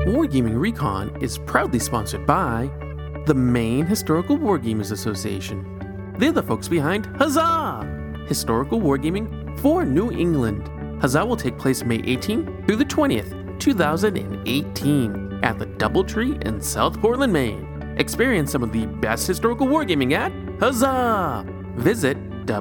Wargaming Recon is proudly sponsored by the Maine Historical Wargamers Association. They're the folks behind Huzzah! Historical Wargaming for New England. Huzzah will take place May 18th through the 20th, 2018 at the Doubletree in South Portland, Maine. Experience some of the best historical wargaming at Huzzah! Visit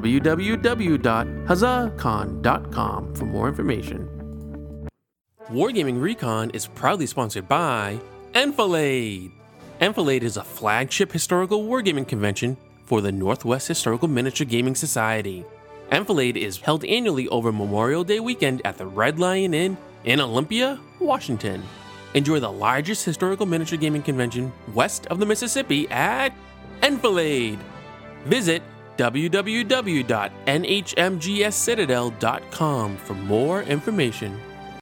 www.huzzahcon.com for more information. Wargaming Recon is proudly sponsored by Enfilade. Enfilade is a flagship historical wargaming convention for the Northwest Historical Miniature Gaming Society. Enfilade is held annually over Memorial Day weekend at the Red Lion Inn in Olympia, Washington. Enjoy the largest historical miniature gaming convention west of the Mississippi at Enfilade. Visit www.nhmgscitadel.com for more information.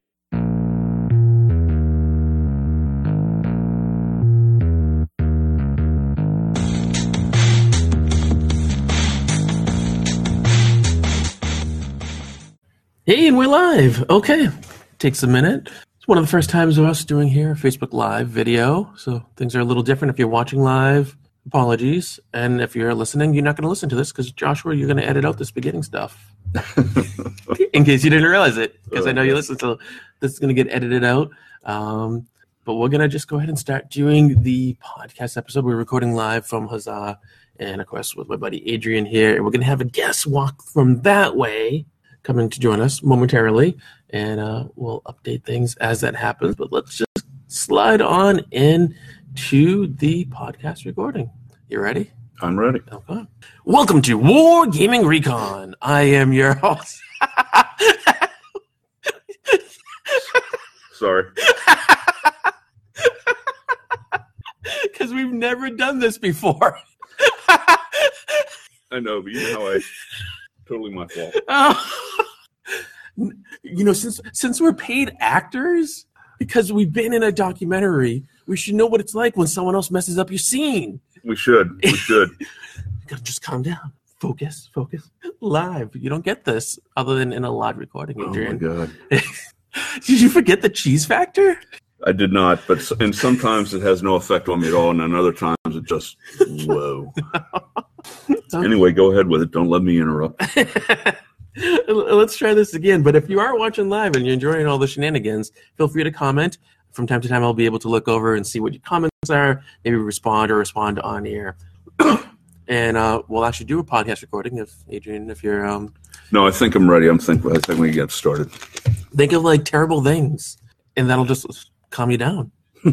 Hey, and we're live. Okay, takes a minute. It's one of the first times of us doing here Facebook Live video, so things are a little different. If you're watching live, apologies. And if you're listening, you're not going to listen to this because, Joshua, you're going to edit out this beginning stuff. In case you didn't realize it, because I know you listen to this is going to get edited out. But we're going to just go ahead and start doing the podcast episode. We're recording live from Huzzah, and, of course, with my buddy Adrian here. And we're going to have a guest walk from that way coming to join us momentarily, and we'll update things as that happens. But let's just slide on in to the podcast recording. You ready? I'm ready. Okay. Welcome to Wargaming Recon. I am your host. Sorry. Because we've never done this before. I know, but you know how totally my fault. You know, since we're paid actors, because we've been in a documentary, we should know what it's like when someone else messes up your scene. We should. You gotta just calm down. Focus. Live. You don't get this other than in a live recording, Adrian. Oh, my God. Did you forget the cheese factor? I did not, and sometimes it has no effect on me at all, and then other times it just, whoa. Anyway, go ahead with it. Don't let me interrupt. Let's try this again. But if you are watching live and you're enjoying all the shenanigans, feel free to comment. From time to time, I'll be able to look over and see what your comments are, maybe respond on air. And we'll actually do a podcast recording if you're... No, I think I'm ready. I think we can get started. Think of, like, terrible things, and that'll just calm you down.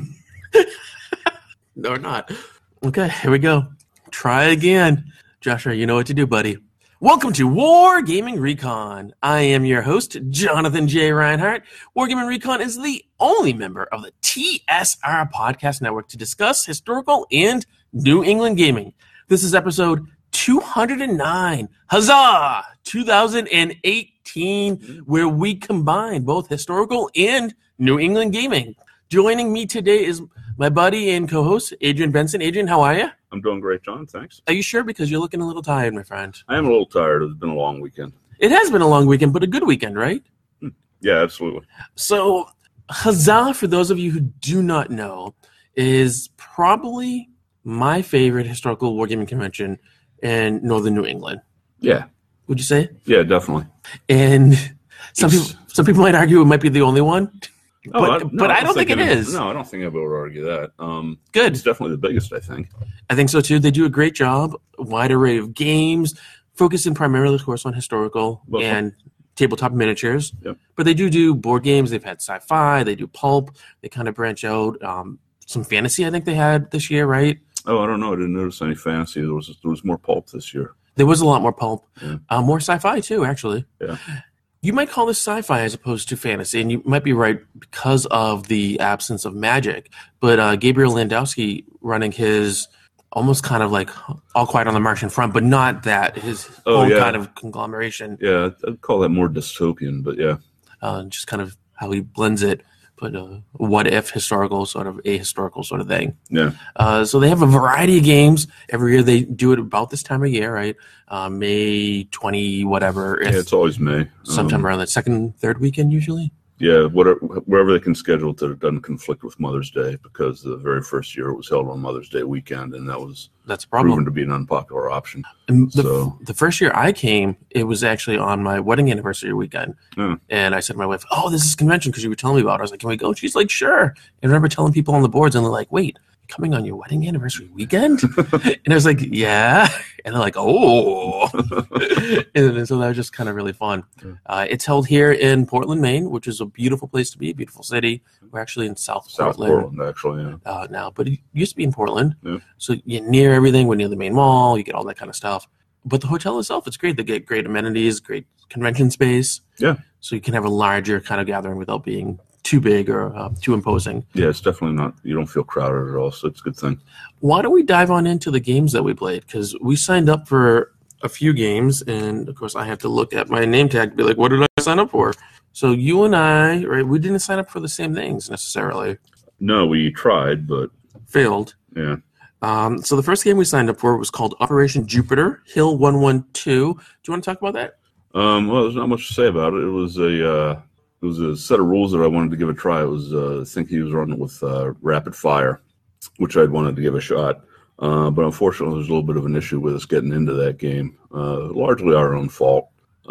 No, or not. Okay, here we go. Try again. Joshua, you know what to do, buddy. Welcome to Wargaming Recon. I am your host, Jonathan J. Reinhardt. Wargaming Recon is the only member of the TSR Podcast Network to discuss historical and New England gaming. This is episode 209, Huzzah! 2018, where we combine both historical and New England gaming. Joining me today is my buddy and co-host, Adrian Benson. Adrian, how are you? I'm doing great, John. Thanks. Are you sure? Because you're looking a little tired, my friend. I am a little tired. It's been a long weekend. It has been a long weekend, but a good weekend, right? Yeah, absolutely. So, Huzzah, for those of you who do not know, is probably my favorite historical wargaming convention in northern New England. Yeah. Would you say? Yeah, definitely. And some people might argue it might be the only one. But I don't think it is. No, I don't think I'll be able to argue that. Good. It's definitely the biggest, I think. I think so, too. They do a great job. A wide array of games, focusing primarily, of course, on historical and tabletop miniatures. Yep. But they do board games. They've had sci-fi. They do pulp. They kind of branch out. Some fantasy, I think they had this year, right? Oh, I don't know. I didn't notice any fantasy. There was more pulp this year. There was a lot more pulp. Yeah. More sci-fi, too, actually. Yeah. You might call this sci-fi as opposed to fantasy, and you might be right because of the absence of magic. But Gabriel Landowski running his almost kind of like All Quiet on the Martian Front, but not that, his own kind of conglomeration. Yeah, I'd call that more dystopian, but yeah. Just kind of how he blends it. But what if historical, sort of ahistorical sort of thing. Yeah. So they have a variety of games. Every year they do it about this time of year, right? May 20, whatever. Yeah, it's always May. Sometime around that second, third weekend usually. Yeah, wherever they can schedule it, it doesn't conflict with Mother's Day, because the very first year it was held on Mother's Day weekend, and that's a problem. proven to be an unpopular option. And So the first year I came, it was actually on my wedding anniversary weekend. Yeah. And I said to my wife, "Oh, this is convention because you were telling me about it." I was like, "Can we go?" She's like, "Sure." And I remember telling people on the boards, and they're like, "Wait, coming on your wedding anniversary weekend?" And I was like, "Yeah." And they're like, "Oh." And so that was just kind of really fun. It's held here in Portland, Maine, which is a beautiful place to be, a beautiful city. We're actually in South Portland, actually, yeah. Now, but it used to be in Portland. Yeah. So you're near everything. We're near the main mall. You get all that kind of stuff. But the hotel itself, it's great. They get great amenities, great convention space. Yeah. So you can have a larger kind of gathering without being too big or too imposing. Yeah, it's definitely not. You don't feel crowded at all, so it's a good thing. Why don't we dive on into the games that we played? Because we signed up for a few games, and of course I have to look at my name tag to be like, what did I sign up for? So you and I, right, we didn't sign up for the same things necessarily. No, we tried, but failed. Yeah. So the first game we signed up for was called Operation Jupiter Hill 112. Do you want to talk about that? Well, there's not much to say about it. It was a set of rules that I wanted to give a try. It was I think he was running with rapid fire, which I'd wanted to give a shot. But unfortunately, there's a little bit of an issue with us getting into that game, largely our own fault.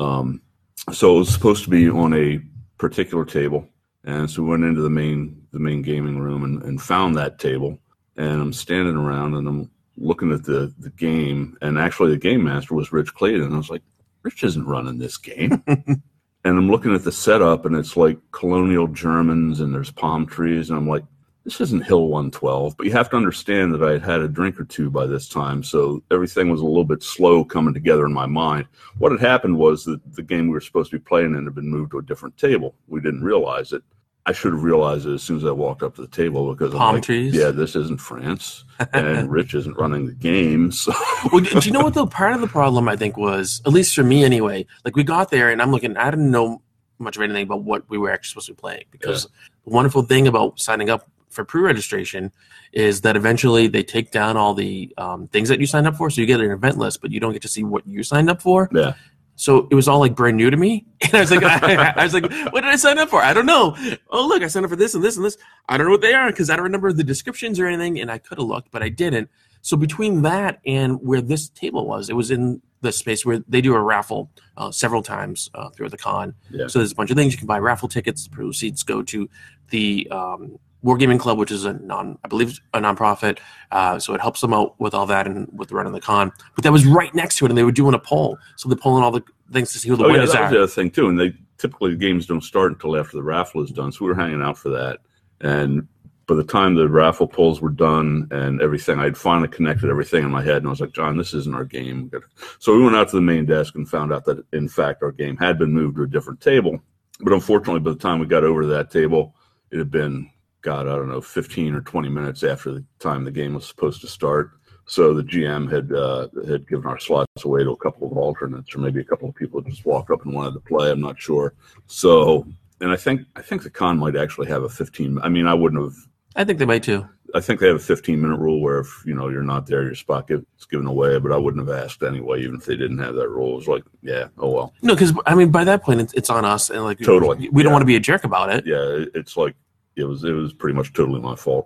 So it was supposed to be on a particular table, and so we went into the main gaming room and found that table. And I'm standing around and I'm looking at the game, and actually the game master was Rich Clayton. And I was like, Rich isn't running this game. And I'm looking at the setup, and it's like colonial Germans, and there's palm trees, and I'm like, this isn't Hill 112. But you have to understand that I had a drink or two by this time, so everything was a little bit slow coming together in my mind. What had happened was that the game we were supposed to be playing in had been moved to a different table. We didn't realize it. I should have realized it as soon as I walked up to the table, because palm trees. Yeah, this isn't France, and Rich isn't running the game. So. Well, do you know what, though? Part of the problem, I think, was, at least for me anyway, like we got there and I'm looking, I didn't know much of anything about what we were actually supposed to be playing, because the wonderful thing about signing up for pre-registration is that eventually they take down all the things that you signed up for, so you get an event list, but you don't get to see what you signed up for. Yeah. So it was all like brand new to me. And I was like, I was like, what did I sign up for? I don't know. Oh, look, I signed up for this and this and this. I don't know what they are because I don't remember the descriptions or anything. And I could have looked, but I didn't. So between that and where this table was, it was in the space where they do a raffle several times throughout the con. Yeah. So there's a bunch of things. You can buy raffle tickets. The proceeds go to the Wargaming Club, which is I believe a nonprofit. So it helps them out with all that and with the run of the con. But that was right next to it, and they were doing a poll. So they're polling all the things to see who the winners that are. was the other thing too. And typically the games don't start until after the raffle is done. So we were hanging out for that. And by the time the raffle polls were done and everything, I'd finally connected everything in my head, and I was like, John, this isn't our game. So we went out to the main desk and found out that, in fact, our game had been moved to a different table. But unfortunately, by the time we got over to that table, it had been, God, I don't know, 15 or 20 minutes after the time the game was supposed to start. So the GM had given our slots away to a couple of alternates, or maybe a couple of people just walked up and wanted to play. I'm not sure. So, and I think the con might actually have a 15. I mean, I wouldn't have. I think they might too. I think they have a 15-minute rule where if you're not there, your spot gets given away. But I wouldn't have asked anyway, even if they didn't have that rule. It was like, yeah, oh well. No, because I mean, by that point, it's on us, and like totally, we don't want to be a jerk about it. Yeah, it's like. It was pretty much totally my fault.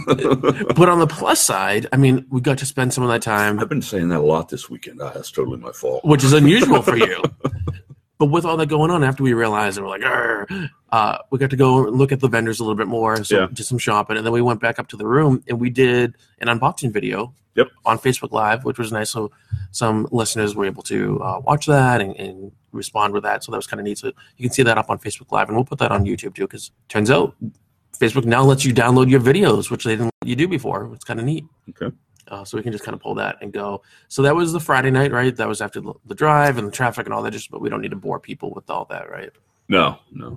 But on the plus side, I mean, we got to spend some of that time. I've been saying that a lot this weekend. That's totally my fault. Which is unusual for you. But with all that going on, after we realized, and we're like, we got to go look at the vendors a little bit more, so did some shopping, and then we went back up to the room, and we did an unboxing video on Facebook Live, which was nice. So some listeners were able to watch that and respond with that, so that was kind of neat. So you can see that up on Facebook Live, and we'll put that on YouTube too, because turns out Facebook now lets you download your videos, which they didn't let you do before. It's kind of neat. Okay. So we can just kind of pull that and go. So that was the Friday night, right? That was after the drive and the traffic and all that. But we don't need to bore people with all that, right? No. Do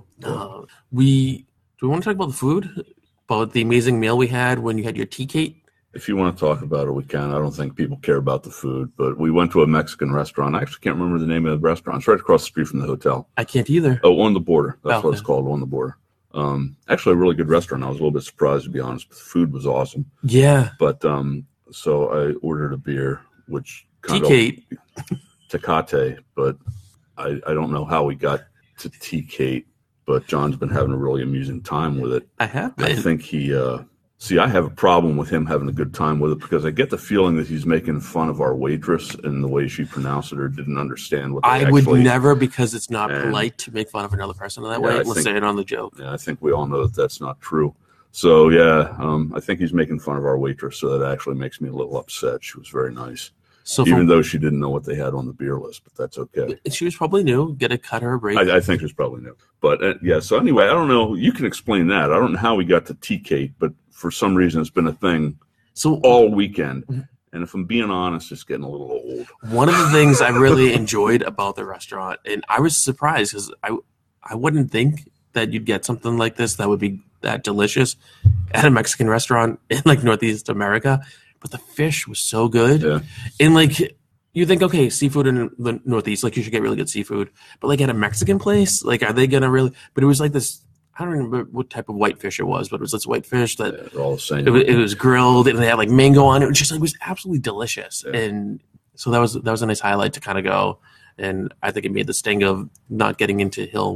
we want to talk about the food? About the amazing meal we had when you had your tea cake? If you want to talk about it, we can. I don't think people care about the food, but we went to a Mexican restaurant. I actually can't remember the name of the restaurant. It's right across the street from the hotel. I can't either. Oh, On the Border. That's what it's called, On the Border. Actually, a really good restaurant. I was a little bit surprised, to be honest. But the food was awesome. Yeah. But so I ordered a beer, which kind Tecate. Tecate, but I don't know how we got to Tecate, but John's been having a really amusing time with it. I have I been. think he. I have a problem with him having a good time with it because I get the feeling that he's making fun of our waitress and the way she pronounced it or didn't understand what. I would never, because it's not polite to make fun of another person in that way. Let's say it on the joke. Yeah, I think we all know that that's not true. So yeah, I think he's making fun of our waitress, so that actually makes me a little upset. She was very nice, even though she didn't know what they had on the beer list, but that's okay. She was probably new. Get a cut her a break. I think she was probably new, but yeah. So anyway, I don't know. You can explain that. I don't know how we got to tea cake, but for some reason it's been a thing all weekend. And if I'm being honest, it's getting a little old. One of the things I really enjoyed about the restaurant, and I was surprised because I wouldn't think that you'd get something like this that would be that delicious at a Mexican restaurant in like Northeast America, but the fish was so good. Yeah. And like you think, okay, seafood in the Northeast, like you should get really good seafood, but like at a Mexican place, like are they gonna really? But it was like this. I don't remember what type of white fish it was, but it was this white fish that all the same. It was grilled and they had like mango on it. It was just like, it was absolutely delicious. Yeah. And so that was a nice highlight to kind of go. And I think it made the sting of not getting into Hill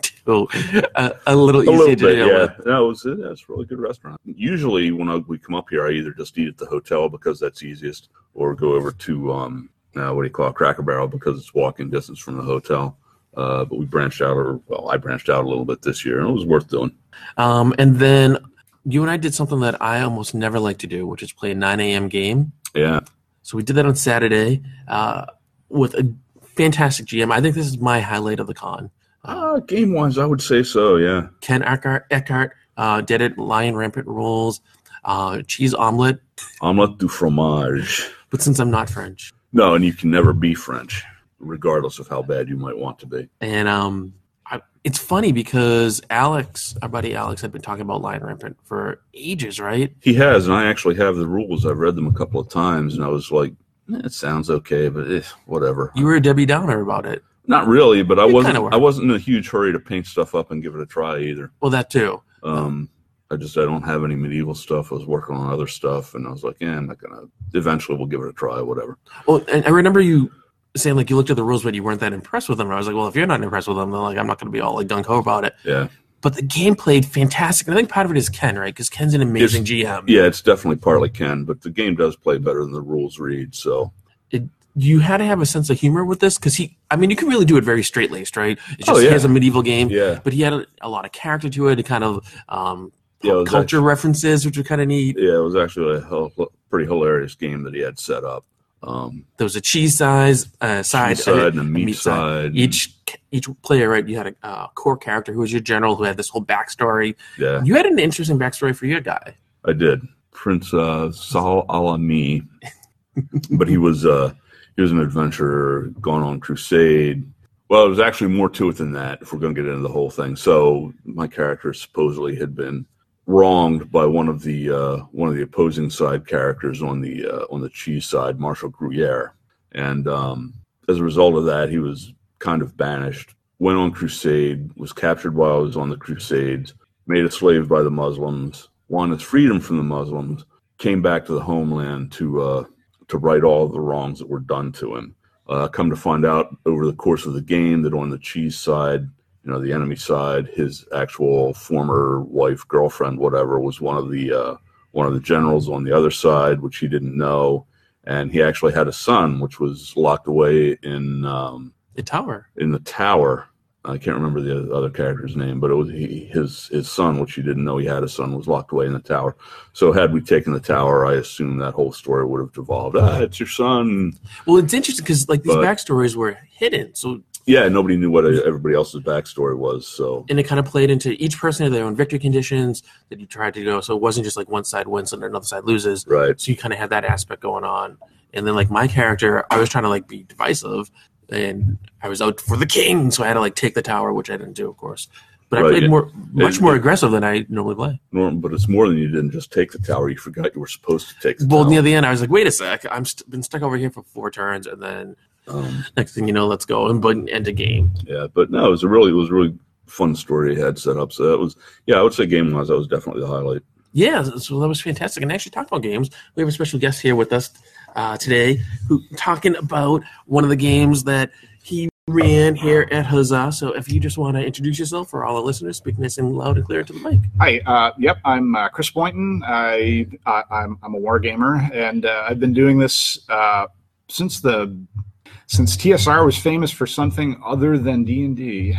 112 a little easier to deal with. No, it's a really good restaurant. Usually when we come up here, I either just eat at the hotel because that's easiest, or go over to Cracker Barrel because it's walking distance from the hotel. But we branched out, I branched out a little bit this year, and it was worth doing. And then you and I did something that I almost never like to do, which is play a 9 a.m. game. Yeah. So we did that on Saturday with a fantastic GM. I think this is my highlight of the con. Game-wise, I would say so, yeah. Ken Eckhart did it, Lion Rampant rules, cheese omelet. Omelette du fromage. But since I'm not French. No, and you can never be French, regardless of how bad you might want to be. And it's funny because our buddy Alex, had been talking about Lion Rampant for ages, right? He has, and I actually have the rules. I've read them a couple of times, and I was like, it sounds okay, but whatever. You were a Debbie Downer about it. Not really, but I wasn't in a huge hurry to paint stuff up and give it a try either. Well, that too. I don't have any medieval stuff. I was working on other stuff, and I was like, I'm not going to. Eventually, we'll give it a try, whatever. Well, and I remember you saying like you looked at the rules but you weren't that impressed with them. And I was like, well, if you're not impressed with them, then like I'm not going to be all like gung-ho about it. Yeah. But the game played fantastic. And I think part of it is Ken, right? Because Ken's an amazing GM. Yeah, it's definitely partly Ken, but the game does play better than the rules read. So you had to have a sense of humor with this because you can really do it very straight-laced, right? It's just he has a medieval game, but he had a lot of character to it, kind of culture references, which were kind of neat. Yeah, it was actually a pretty hilarious game that he had set up. There was a cheese side and a meat side. Each player, right? You had a core character who was your general who had this whole backstory. Yeah, you had an interesting backstory for your guy. I did, Prince Saul Alami, but he was an adventurer going on crusade. Well, there was actually more to it than that. If we're going to get into the whole thing, so my character supposedly had been wronged by one of the opposing side characters on the cheese side, Marshal Gruyere, and as a result of that, he was kind of banished. Went on crusade, was captured while he was on the crusades, made a slave by the Muslims, won his freedom from the Muslims, came back to the homeland to right all of the wrongs that were done to him. Come to find out over the course of the game that on the cheese side, the enemy side, his actual former wife, girlfriend, whatever, was one of the generals on the other side, which he didn't know, and he actually had a son, which was locked away in the tower. In the tower, I can't remember the other character's name, but it was his son, which he didn't know he had a son, was locked away in the tower. So had we taken the tower, I assume that whole story would have devolved. It's your son. Well, it's interesting because these backstories were hidden, so. Yeah, nobody knew what everybody else's backstory was. So, and it kind of played into each person had their own victory conditions that you tried to go. So it wasn't just like one side wins and another side loses. Right. So you kind of had that aspect going on. And then like my character, I was trying to like be divisive, and I was out for the king, so I had to like take the tower, which I didn't do, of course. But I played much more aggressive than I normally play. But it's more than you didn't just take the tower. You forgot you were supposed to take the tower. Well, near the end, I was like, wait a sec. Been stuck over here for 4 turns, and then next thing you know, let's go and end a game. Yeah, but no, it was a really fun story he had set up. So that was, I would say game-wise, that was definitely the highlight. Yeah, so that was fantastic. And actually, talking about games, we have a special guest here with us today who talking about one of the games that he Rianne here at Huzzah. So if you just want to introduce yourself for all the listeners, speak nice and loud and clear to the mic. Hi, I'm Chris Boynton. I'm a wargamer, and I've been doing this since TSR was famous for something other than D&D.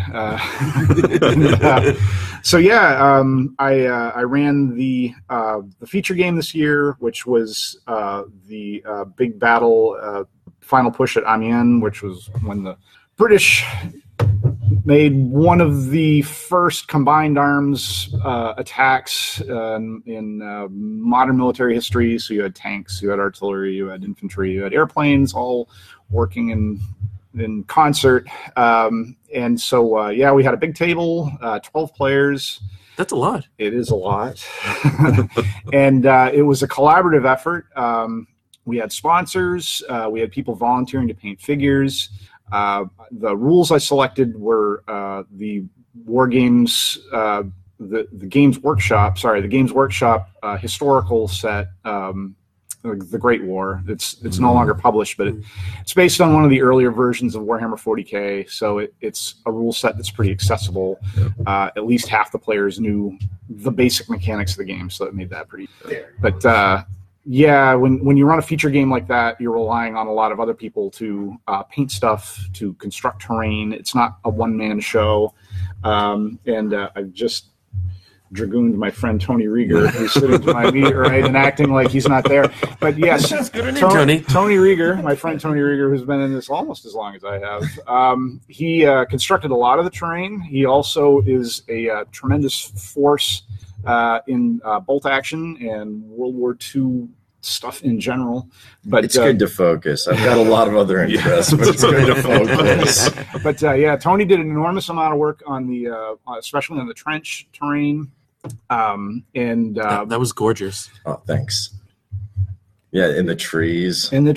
I ran the feature game this year, which was the big battle final push at Amiens, which was when the British made one of the first combined arms attacks in modern military history. So you had tanks, you had artillery, you had infantry, you had airplanes, all working in concert. And so we had a big table, 12 players. That's a lot. It is a lot. And it was a collaborative effort. We had sponsors. We had people volunteering to paint figures. The rules I selected were the War Games, the Games Workshop historical set, the Great War. It's no longer published, but it's based on one of the earlier versions of Warhammer 40K. So it's a rule set that's pretty accessible. At least half the players knew the basic mechanics of the game, so it made that pretty fair. But when you run a feature game like that, you're relying on a lot of other people to paint stuff, to construct terrain. It's not a one-man show. I've just dragooned my friend Tony Rieger, who's sitting to my immediate right and acting like he's not there. But yes, Tony Rieger, my friend Tony Rieger, who's been in this almost as long as I have, he constructed a lot of the terrain. He also is a tremendous force in bolt action and World War II stuff in general. But it's good to focus. I've got a lot of other interests, but it's good to focus. But Tony did an enormous amount of work on the, especially on the trench terrain. That was gorgeous. Oh, thanks. Yeah, in the trees. And the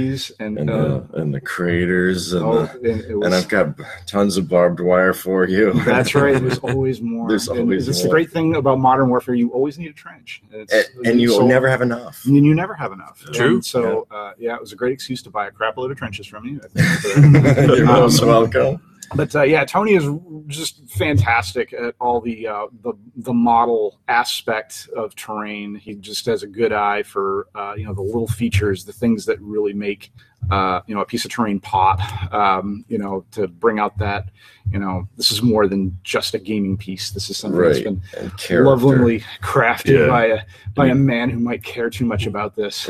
craters, and I've got tons of barbed wire for you. That's right. There's always more. It's the great thing about modern warfare. You always need a trench, and you never have enough. And you never have enough. True. And so it was a great excuse to buy a crap load of trenches from you. I think. You're most welcome. But Tony is just fantastic at all the model aspect of terrain. He just has a good eye for the little features, the things that really make a piece of terrain pop. To bring out that this is more than just a gaming piece. This is something that's been lovingly crafted by a man who might care too much about this.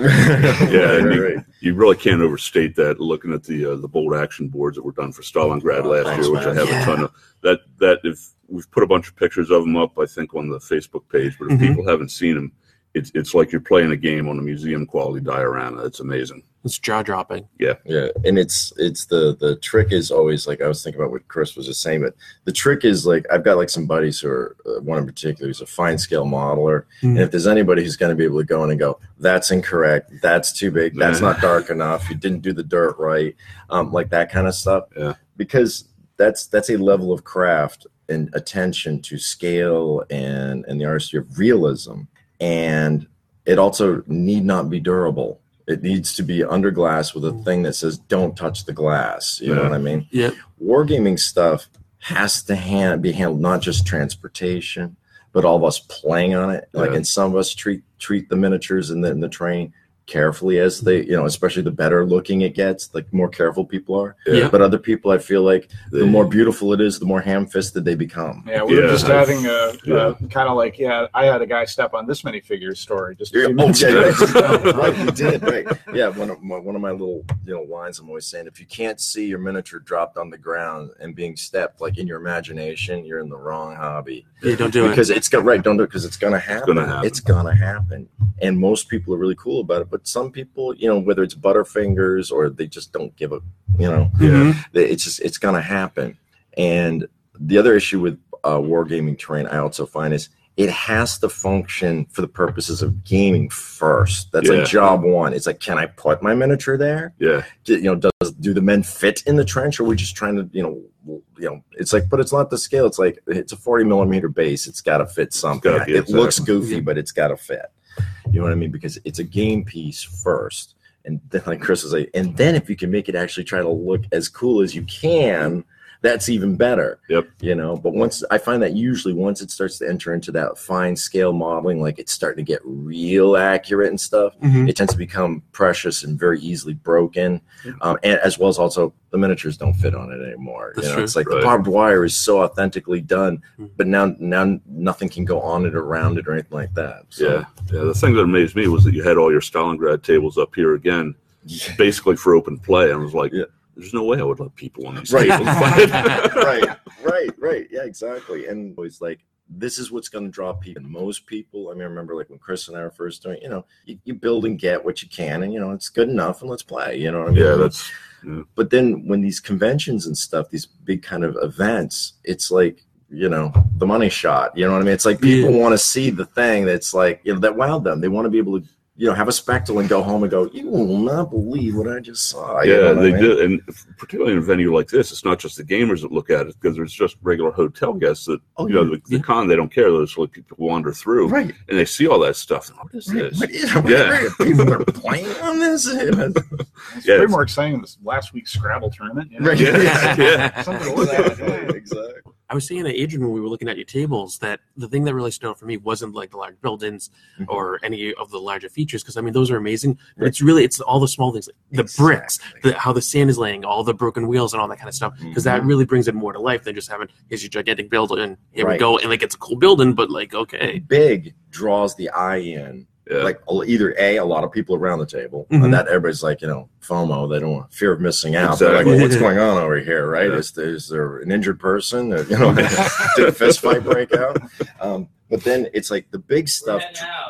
You really can't overstate that. Looking at the bolt action boards that were done for Stalingrad last year, which I have a ton of. That if we've put a bunch of pictures of them up, I think on the Facebook page. But if people haven't seen them, it's like you're playing a game on a museum quality diorama. It's amazing. It's jaw dropping. Yeah, and it's the trick is always like I was thinking about what Chris was just saying, but the trick is like I've got like some buddies who are one in particular who's a fine scale modeler, and if there's anybody who's going to be able to go in and go, that's incorrect, that's too big, that's not dark enough, you didn't do the dirt right, like that kind of stuff, because that's a level of craft and attention to scale and the artistry of realism, and it also need not be durable. It needs to be under glass with a thing that says, don't touch the glass. You know what I mean? Yeah. Wargaming stuff has to be handled, not just transportation, but all of us playing on it. Like, and some of us treat the miniatures in the terrain carefully as they, especially the better looking it gets, like more careful people are. Yeah. But other people, I feel like the more beautiful it is, the more ham-fisted they become. Yeah, we were just having kind of like, I had a guy step on this many figures story. Just right, you did, right. Yeah, one of my little lines I'm always saying, if you can't see your miniature dropped on the ground and being stepped, like in your imagination, you're in the wrong hobby. Yeah, don't do it. Because don't do it because it's going to happen. It's going to happen. And most people are really cool about it, but some people, whether it's Butterfingers or they just don't give a, it's going to happen. And the other issue with wargaming terrain, I also find is it has to function for the purposes of gaming first. That's like job one. It's like, can I put my miniature there? Yeah. Do the men fit in the trench? Or are we just trying to, it's like, but it's not the scale. It's like, it's a 40 millimeter base. It's got to fit something. It looks goofy, but it's got to fit. You know what I mean? Because it's a game piece first. And then like Chris was like, and then if you can make it actually try to look as cool as you can, that's even better. Yep. You know, but once I find that usually once it starts to enter into that fine scale modeling, like it's starting to get real accurate and stuff, it tends to become precious and very easily broken. And as well as also the miniatures don't fit on it anymore. That's you know, true. it's like Right. the barbed wire is so authentically done, but now nothing can go on it, around it, or anything like that. So, Yeah. The thing that amazed me was that you had all your Stalingrad tables up here again, basically for open play. I was like, Yeah. there's no way I would let people on these Right. tables fight. right. Yeah, exactly. And it's like, this is what's going to draw people. Most people, I mean, I remember like when Chris and I were first doing, you know, you build and get what you can, and, you know, it's good enough, and let's play, you know what I mean? Yeah, that's But then when these conventions and stuff, these big kind of events, it's like, you know, the money shot, you know what I mean? It's like people want to see the thing that's like, you know, that wowed them. They want to be able to, you know, have a spectacle and go home and go, you will not believe what I just saw. You know yeah, what they I mean? did, and particularly in a venue like this, it's not just the gamers that look at it, because there's just regular hotel guests that you know the con they don't care. Those like people wander through, Right. and they see all that stuff. And what is this? Yeah. People are playing on this. It's Yeah, way it's- more exciting than this last week's Scrabble tournament. You know? Right. Yeah. Something to look at. Exactly. I was saying to Adrian when we were looking at your tables that the thing that really stood out for me wasn't like the large buildings or any of the larger features, because I mean those are amazing, but it's all the small things, like the bricks, how the sand is laying, all the broken wheels and all that kind of stuff, because that really brings it more to life than just having here's your gigantic building and here we Right. go, and like it's a cool building, but like okay, Big draws the eye in. Yeah. Like either a lot of people around the table, and that everybody's like, you know, FOMO. They don't want fear of missing out. They're like, Exactly. well, what's going on over here, right? Yeah. Is there an injured person? Or, you know, did a fist fight break out? But then it's like the big stuff.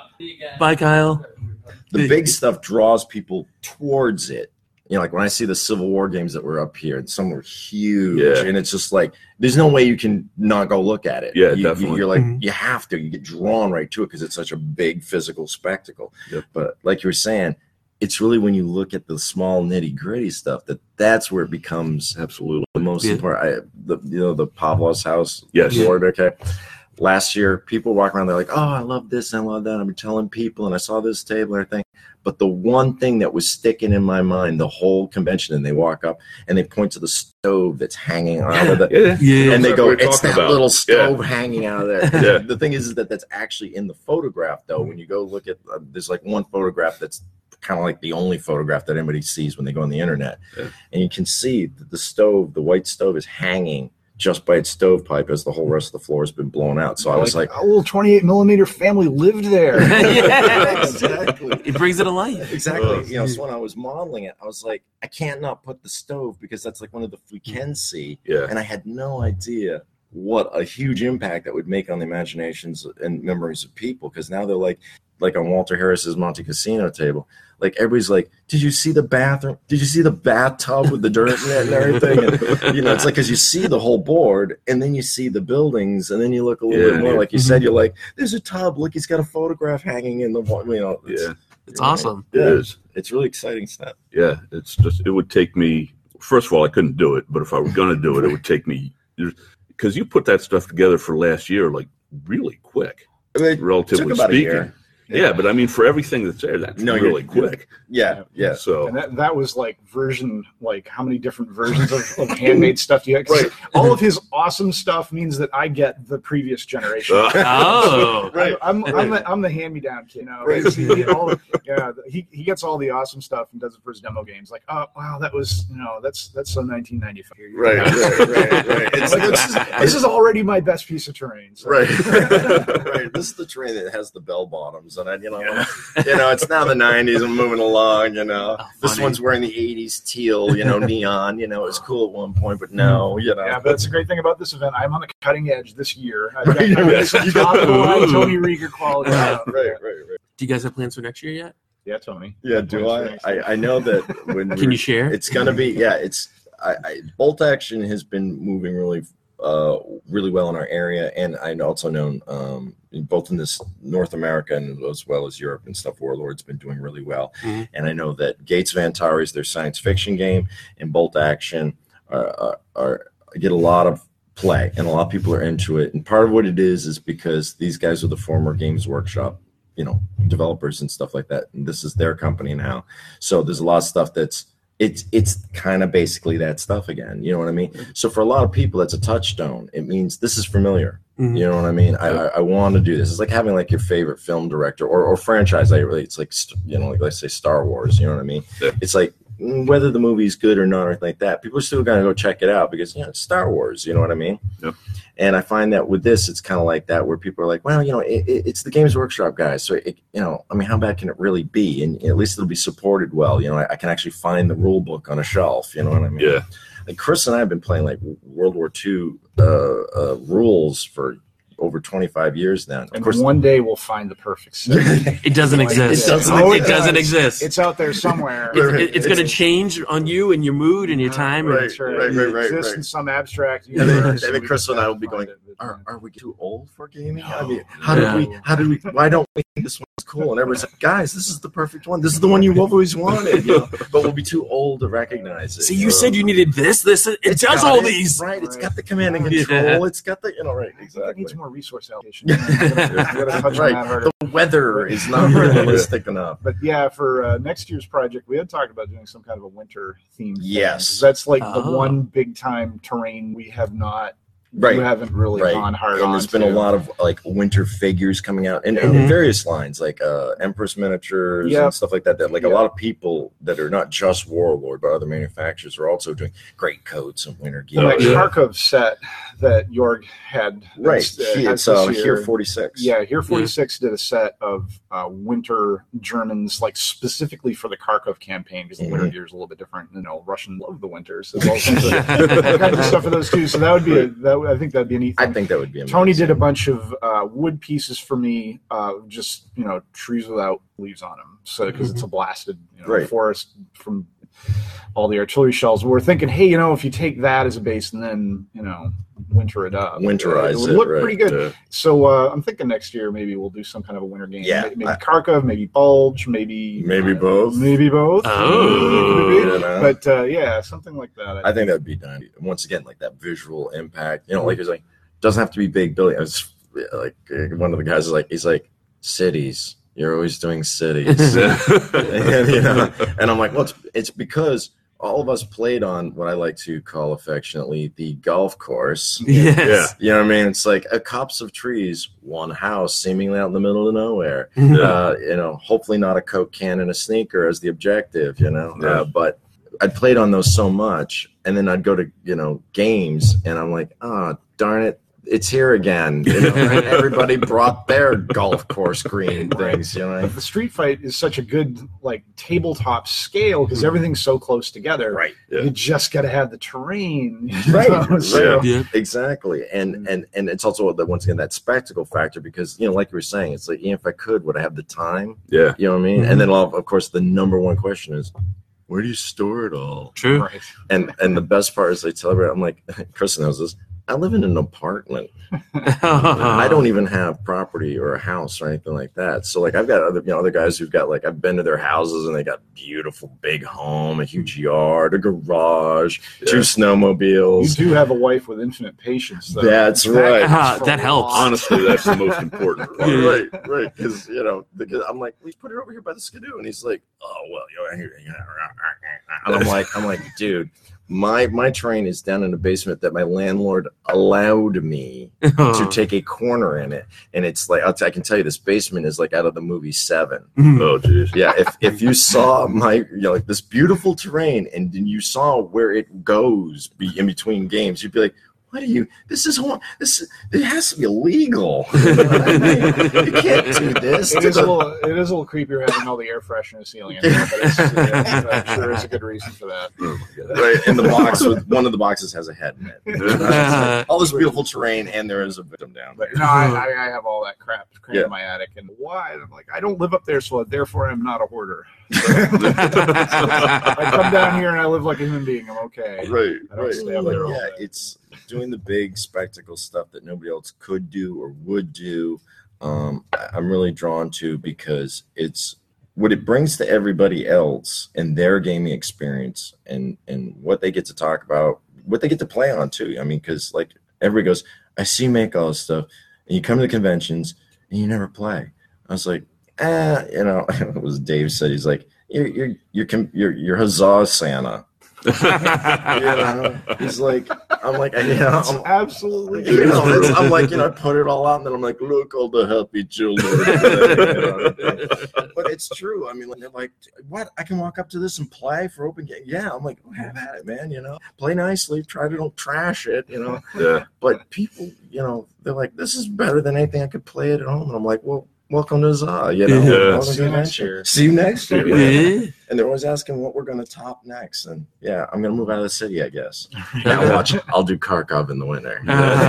bye Kyle. The big stuff draws people towards it. You know, like when I see the Civil War games that were up here, and some were huge, Yeah. and it's just like there's no way you can not go look at it. Yeah, definitely. You're like you have to. You get drawn right to it because it's such a big physical spectacle. Yep. But like you were saying, it's really when you look at the small nitty gritty stuff that's where it becomes Absolutely. the most important. The Pavlos house. Yes. Lord, okay. Last year, people walk around, they're like, oh, I love this and I love that. I'm telling people, and I saw this table and everything. But the one thing that was sticking in my mind the whole convention, and they walk up and they point to the stove that's hanging out of the, Yeah. and they That's go, what we're it's talking that about. little stove hanging out of there. Yeah. The thing is that that's actually in the photograph, though. When you go look at, there's like one photograph that's kind of like the only photograph that anybody sees when they go on the internet. Yeah. And you can see that the stove, the white stove, is hanging just by its stovepipe as the whole rest of the floor has been blown out. So I was like, a little 28 millimeter family lived there. Yeah, exactly. It brings it to life. Exactly. You know, so when I was modeling it, I was like, I can't not put the stove because that's like one of the we can see. Yeah. And I had no idea what a huge impact that would make on the imaginations and memories of people. Because now they're like on Walter Harris's Monte Casino table, like everybody's like, did you see the bathroom? Did you see the bathtub with the dirt in it and everything? And, you know, it's like, because you see the whole board and then you see the buildings and then you look a little bit more, like you said, you're like, there's a tub. Look, he's got a photograph hanging in the wall. You know, Yeah. It's awesome. It is. It's really exciting stuff. Yeah. It's just, it would take me, first of all, I couldn't do it, but if I were going to do it, it would take me, because you put that stuff together for last year, like really quick, I mean, relatively took about a speaking. year. Yeah, but I mean, for everything that's there, that's really quick. Yeah, yeah. So, And that was like how many different versions of handmade stuff do you have? 'Cause all of his awesome stuff means that I get the previous generation. Oh, Right. I'm the hand-me-down kid, you know. Right. He gets all the awesome stuff and does it for his demo games. Like, oh wow, that was that's so 1995. Right. It's Like, this is already my best piece of terrain. So. right. Right. This is the train that has the bell bottoms, and it's now the 90s. I'm moving along. This funny. one's wearing the 80s teal, neon. It was cool at one point, but no, Yeah, but that's the great thing about this event. I'm on the cutting edge this year. I've Right. got some You got- top of the line Tony Rieger quality. Right. do you guys have plans for next year yet? Yeah, Tony. Yeah. Do I know that when Can you share? it's gonna be. Yeah. It's. Bolt Action has been moving really well in our area, and I also known both in this North America and as well as Europe and stuff. Warlord's been doing really well, and I know that Gates of Antari is their science fiction game, and Bolt Action are get a lot of play, and a lot of people are into it. And part of what it is because these guys are the former Games Workshop developers and stuff like that. And this is their company now. So there's a lot of stuff it's kind of basically that stuff again. You know what I mean? So for a lot of people, that's a touchstone. It means this is familiar. You know what I mean? I want to do this. It's like having like your favorite film director or franchise. It's like, like let's say Star Wars, you know what I mean? Yeah. It's like whether the movie's good or not or anything like that, people are still going to go check it out because, it's Star Wars, you know what I mean? Yep. And I find that with this, it's kind of like that where people are like, well, it's the Games Workshop guys. So, how bad can it really be? And at least it'll be supported well. I can actually find the rule book on a shelf. You know what I mean? Yeah. Like Chris and I have been playing like World War II rules for over 25 years now. Of course, one day we'll find the perfect set. It doesn't exist. It doesn't exist. It's out there somewhere. It's going to change on you and your mood and your time. Right. It exists in some abstract And universe. then Chris and I will be going, are we too old for gaming? I mean, why don't we think this one's cool? And everybody's like, guys, this is the perfect one. This is the one you've always wanted. But we'll be too old to recognize it. See, you said you needed this. It does all these. Right. It's got the command and control. It's got the, right. Exactly. It needs more resource allocation. The weather is not realistic enough. But yeah, for next year's project, we had talked about doing some kind of a winter theme. Yes. That's like the one big time terrain we have not. Right. You haven't really gone hard on. And there's been a lot of like winter figures coming out and in various lines, like Empress miniatures and stuff like that. A lot of people that are not just Warlord, but other manufacturers are also doing great coats and winter gear. Well, that Kharkov set that Jorg had. Right. It's Here 46. Yeah, Here 46 did a set of winter Germans, like specifically for the Kharkov campaign, because the winter gear is a little bit different. Russian love the winters. So all kinds of stuff for those too. So that would be I think that'd be a neat thing. I think that would be amazing. Tony did a bunch of wood pieces for me, just trees without leaves on them, so because it's a blasted forest from all the artillery shells. We're thinking, hey, if you take that as a base and then winter it up, winterize it would look pretty good. Yeah. So I'm thinking next year maybe we'll do some kind of a winter game. Yeah, maybe Kharkov, maybe Bulge, maybe both. Maybe both. Oh, but something like that. I think that'd be done. Once again, like that visual impact. Like it's like doesn't have to be big building. I was like one of the guys is like he's like cities. You're always doing cities, and I'm like, well, it's because all of us played on what I like to call affectionately the golf course. Yes. Yeah. You know what I mean? It's like a copse of trees, one house seemingly out in the middle of nowhere. Hopefully not a Coke can and a sneaker as the objective, but I'd played on those so much, and then I'd go to, games, and I'm like, oh, darn it. It's here again. Everybody brought their golf course green things. But the Street Fight is such a good tabletop scale because everything's so close together. Right. Yeah. You just got to have the terrain. Right. So, exactly. And it's also once again that spectacle factor because like you were saying, it's like even if I could, would I have the time? Yeah. You know what I mean? And then of course the number one question is, where do you store it all? True. Right. And the best part is I tell everybody, I'm like, Chris knows this. I live in an apartment. I don't even have property or a house or anything like that. So I've got other guys who've got I've been to their houses and they got beautiful big home, a huge yard, a garage, 2 snowmobiles. You do have a wife with infinite patience, though. That's right. That helps. Honestly, that's the most important part. Right. Because I'm like, we put it over here by the skidoo, and he's like, oh well, and I'm like, dude. My train is down in the basement that my landlord allowed me to take a corner in it, and it's like I can tell you this basement is like out of the movie Seven. Oh, geez. Yeah, if you saw my this beautiful terrain and you saw where it goes in between games, you'd be like, what are you? It has to be illegal. You can't do this. It is a little creepier having all the air freshener in the ceiling, but I'm sure there's a good reason for that. Right in the box, one of the boxes has a head in it. All this beautiful terrain, and there is a victim down there. No, I have all that crap in my attic, and why? I'm like, I don't live up there, so therefore I'm not a hoarder. I come down here and I live like a human being. I'm okay. Right. I don't stay up there all day. It's doing the big spectacle stuff that nobody else could do or would do. I'm really drawn to because it's what it brings to everybody else and their gaming experience and what they get to talk about, what they get to play on too. I mean, because everybody goes, I see you make all this stuff, and you come to the conventions and you never play. I was like, you know, it was Dave said, he's like, you're Huzzah Santa. You know, he's like, I'm like, you know, I'm, absolutely. you know, I'm like, you know, I put it all out, and then I'm like, look, all the happy children. You know, but it's true. I mean, they're like, what? I can walk up to this and play for open game? Yeah, I'm like, oh, have at it, man. You know, play nicely. Try to don't trash it. You know. Yeah. But people, you know, they're like, this is better than anything I could play it at home, and I'm like, well. Welcome to ZA, you know. Yeah. See you next year. See you next year. Yeah. And they're always asking what we're going to top next. And yeah, I'm going to move out of the city, I guess. Now watch, I'll do Kharkov in the winter.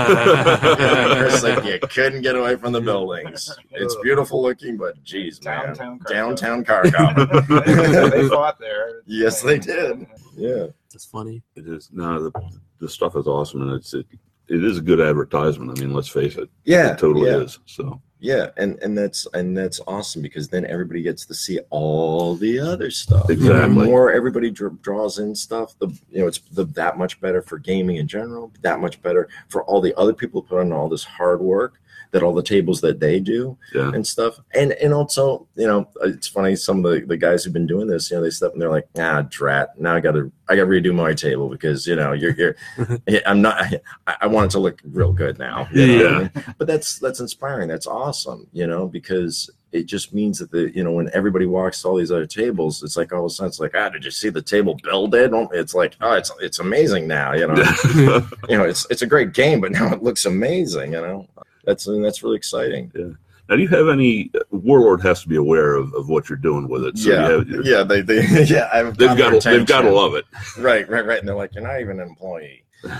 It's like you couldn't get away from the buildings. It's beautiful looking, but geez, man. Downtown Kharkov. They fought there. Yes, they did. Yeah. That's funny. It is. No, the stuff is awesome, and it is a good advertisement. I mean, let's face it. Yeah. It totally yeah. is. So. Yeah, and that's awesome because then everybody gets to see all the other stuff. Exactly. The more everybody draws in stuff, it's that much better for gaming in general. That much better for all the other people who put on all this hard work, that all the tables that they do and stuff. And also, you know, it's funny. Some of the guys who've been doing this, you know, they step and they're like, drat. Now I got to redo my table because, you know, you're I'm not. I want it to look real good now. You know what I mean? But that's inspiring. That's awesome. You know, because it just means that when everybody walks to all these other tables, it's like all of a sudden it's like, did you see the table builded? It's like, it's amazing now. You know, you know, it's a great game, but now it looks amazing. You know. That's really exciting. Yeah. Now, do you have any? Warlord has to be aware of what you're doing with it. So They've got to love it. Right. And they're like, you're not even an employee. You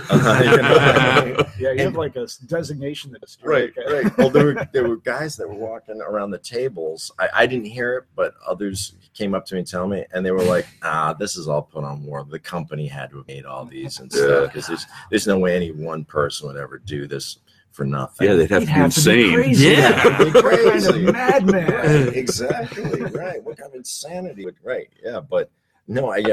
have like a designation that is right. Well, there were guys that were walking around the tables. I didn't hear it, but others came up to me and tell me, and they were like, this is all put on War. The company had to have made all these and stuff because there's no way any one person would ever do this for nothing. Yeah, they'd have to be insane. Crazy. Yeah. They'd be crazy. What kind of madman? Right, exactly. Right. What kind of insanity? Right. Yeah. But no, I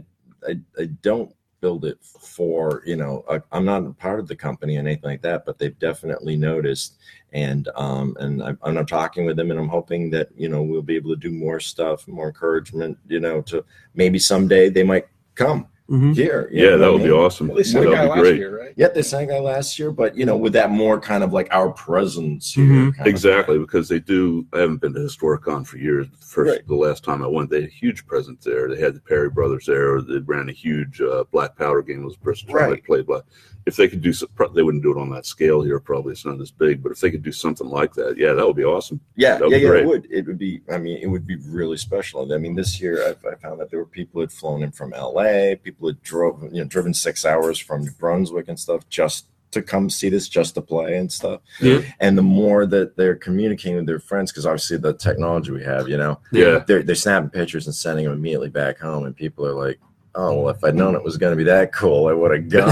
don't build it for, you know, I'm not a part of the company and anything like that, but they've definitely noticed. And I'm talking with them, and I'm hoping that, you know, we'll be able to do more stuff, more encouragement, you know, to maybe someday they might come. Here. Yeah, that would be awesome. Well, they sent a guy last year, right? Yeah, they sent a guy last year, but, you know, with that more kind of like our presence here. Exactly, because they do. I haven't been to Historicon for years. The last time I went, they had a huge presence there. They had the Perry brothers there. They ran a huge Black Powder game. It was the first time they played Black. If they could do, they wouldn't do it on that scale here. Probably it's not as big, but if they could do something like that, that would be awesome. Yeah, it would. It would be. I mean, it would be really special. I mean, this year I found that there were people who had flown in from LA, people who driven 6 hours from New Brunswick and stuff just to come see this, just to play and stuff. Yeah. And the more that they're communicating with their friends, because obviously the technology we have, you know, they're snapping pictures and sending them immediately back home, and people are like, oh, well, if I'd known it was going to be that cool, I would have gone.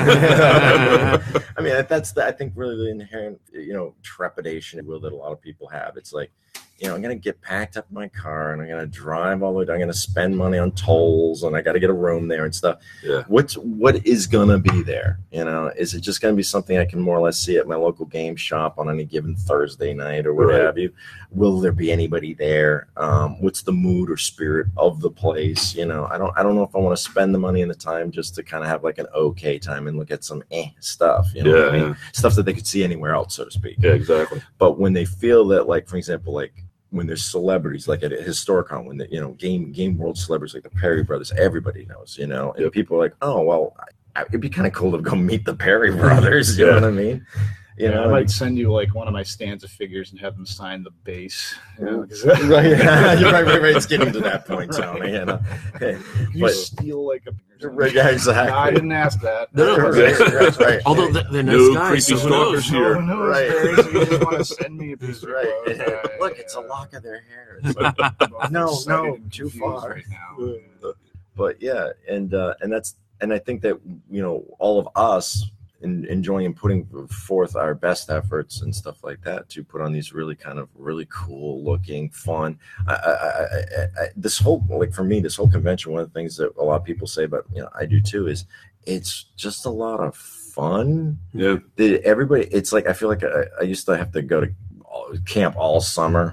I mean, that's I think really the inherent, you know, trepidation that a lot of people have. It's like, you know, I'm going to get packed up in my car and I'm going to drive all the way down. I'm going to spend money on tolls and I got to get a room there and stuff. Yeah. What is going to be there? You know, is it just going to be something I can more or less see at my local game shop on any given Thursday night or what have you? Will there be anybody there? What's the mood or spirit of the place? You know, I don't know if I want to spend the money and the time just to kind of have like an okay time and look at some stuff, you know what I mean? Stuff that they could see anywhere else, so to speak. Yeah, exactly. But when they feel that, like, for example, like when there's celebrities, like at a Historicon, when the, you know, game world celebrities like the Perry brothers, everybody knows, you know, and people are like, oh, well, it'd be kind of cool to go meet the Perry brothers. You know what I mean? You know, I might send you like one of my Stanza figures and have them sign the base. You know, right. You're right. It's getting to that point, Tony. You know, you steal like a. Right, yeah, exactly. No, I didn't ask that. No, right. Although they're nice guys, so who knows? Here. Who knows, Barry, so you just want to send me a piece of Look, it's a lock of their hair. Like, no, too far. Right now. But yeah, and I think that, you know, all of us enjoying and putting forth our best efforts and stuff like that to put on these really kind of really cool looking fun. This whole, like, for me, this whole convention, one of the things that a lot of people say, but, you know, I do too, is it's just a lot of fun. Yeah. Everybody, it's like, I feel like I used to have to go to camp all summer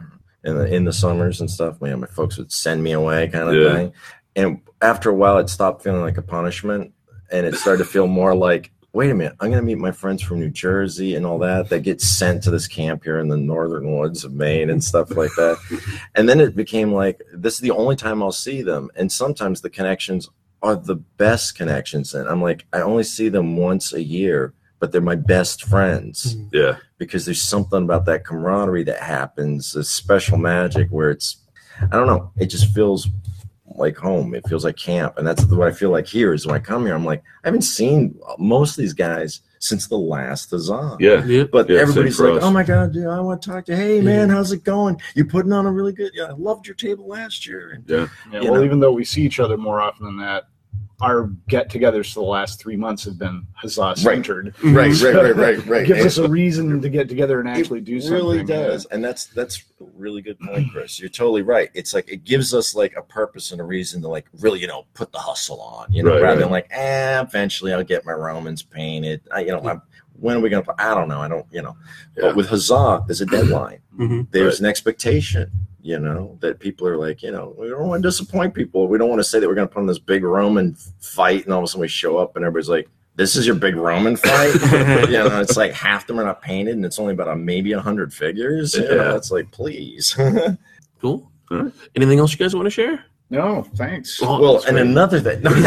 in the summers and stuff. My folks would send me away, kind of thing. And after a while, it stopped feeling like a punishment, and it started to feel more like, wait a minute, I'm going to meet my friends from New Jersey and all that get sent to this camp here in the northern woods of Maine and stuff like that. And then it became like, this is the only time I'll see them. And sometimes the connections are the best connections. And I'm like, I only see them once a year, but they're my best friends. Yeah. Because there's something about that camaraderie that happens, this special magic where it's, I don't know, it just feels like home. It feels like camp. And that's what I feel like here is when I come here, I'm like, I haven't seen most of these guys since the last Huzzah. Yeah. But everybody's like, us. oh my God, dude, I want to talk to you. Hey man, how's it going? You putting on a really good, I loved your table last year. And, Yeah. Well, even though we see each other more often than that, our get-togethers for the last 3 months have been Huzzah-centered. Right. Gives us a reason to get together and actually do something. It really does. And that's a really good point, Chris. You're totally right. It's like it gives us like a purpose and a reason to like really, put the hustle on, rather than like, eventually I'll get my Romans painted. When are we going to, I don't know. But with Huzzah, there's a deadline. There's an expectation. That people are like, we don't want to disappoint people. We don't want to say that we're going to put on this big Roman fight, and all of a sudden we show up and everybody's like, this is your big Roman fight? It's like half them are not painted, and it's only about maybe 100 figures. It's like, please. Cool. Anything else you guys want to share? No, thanks. Well, and another thing. Now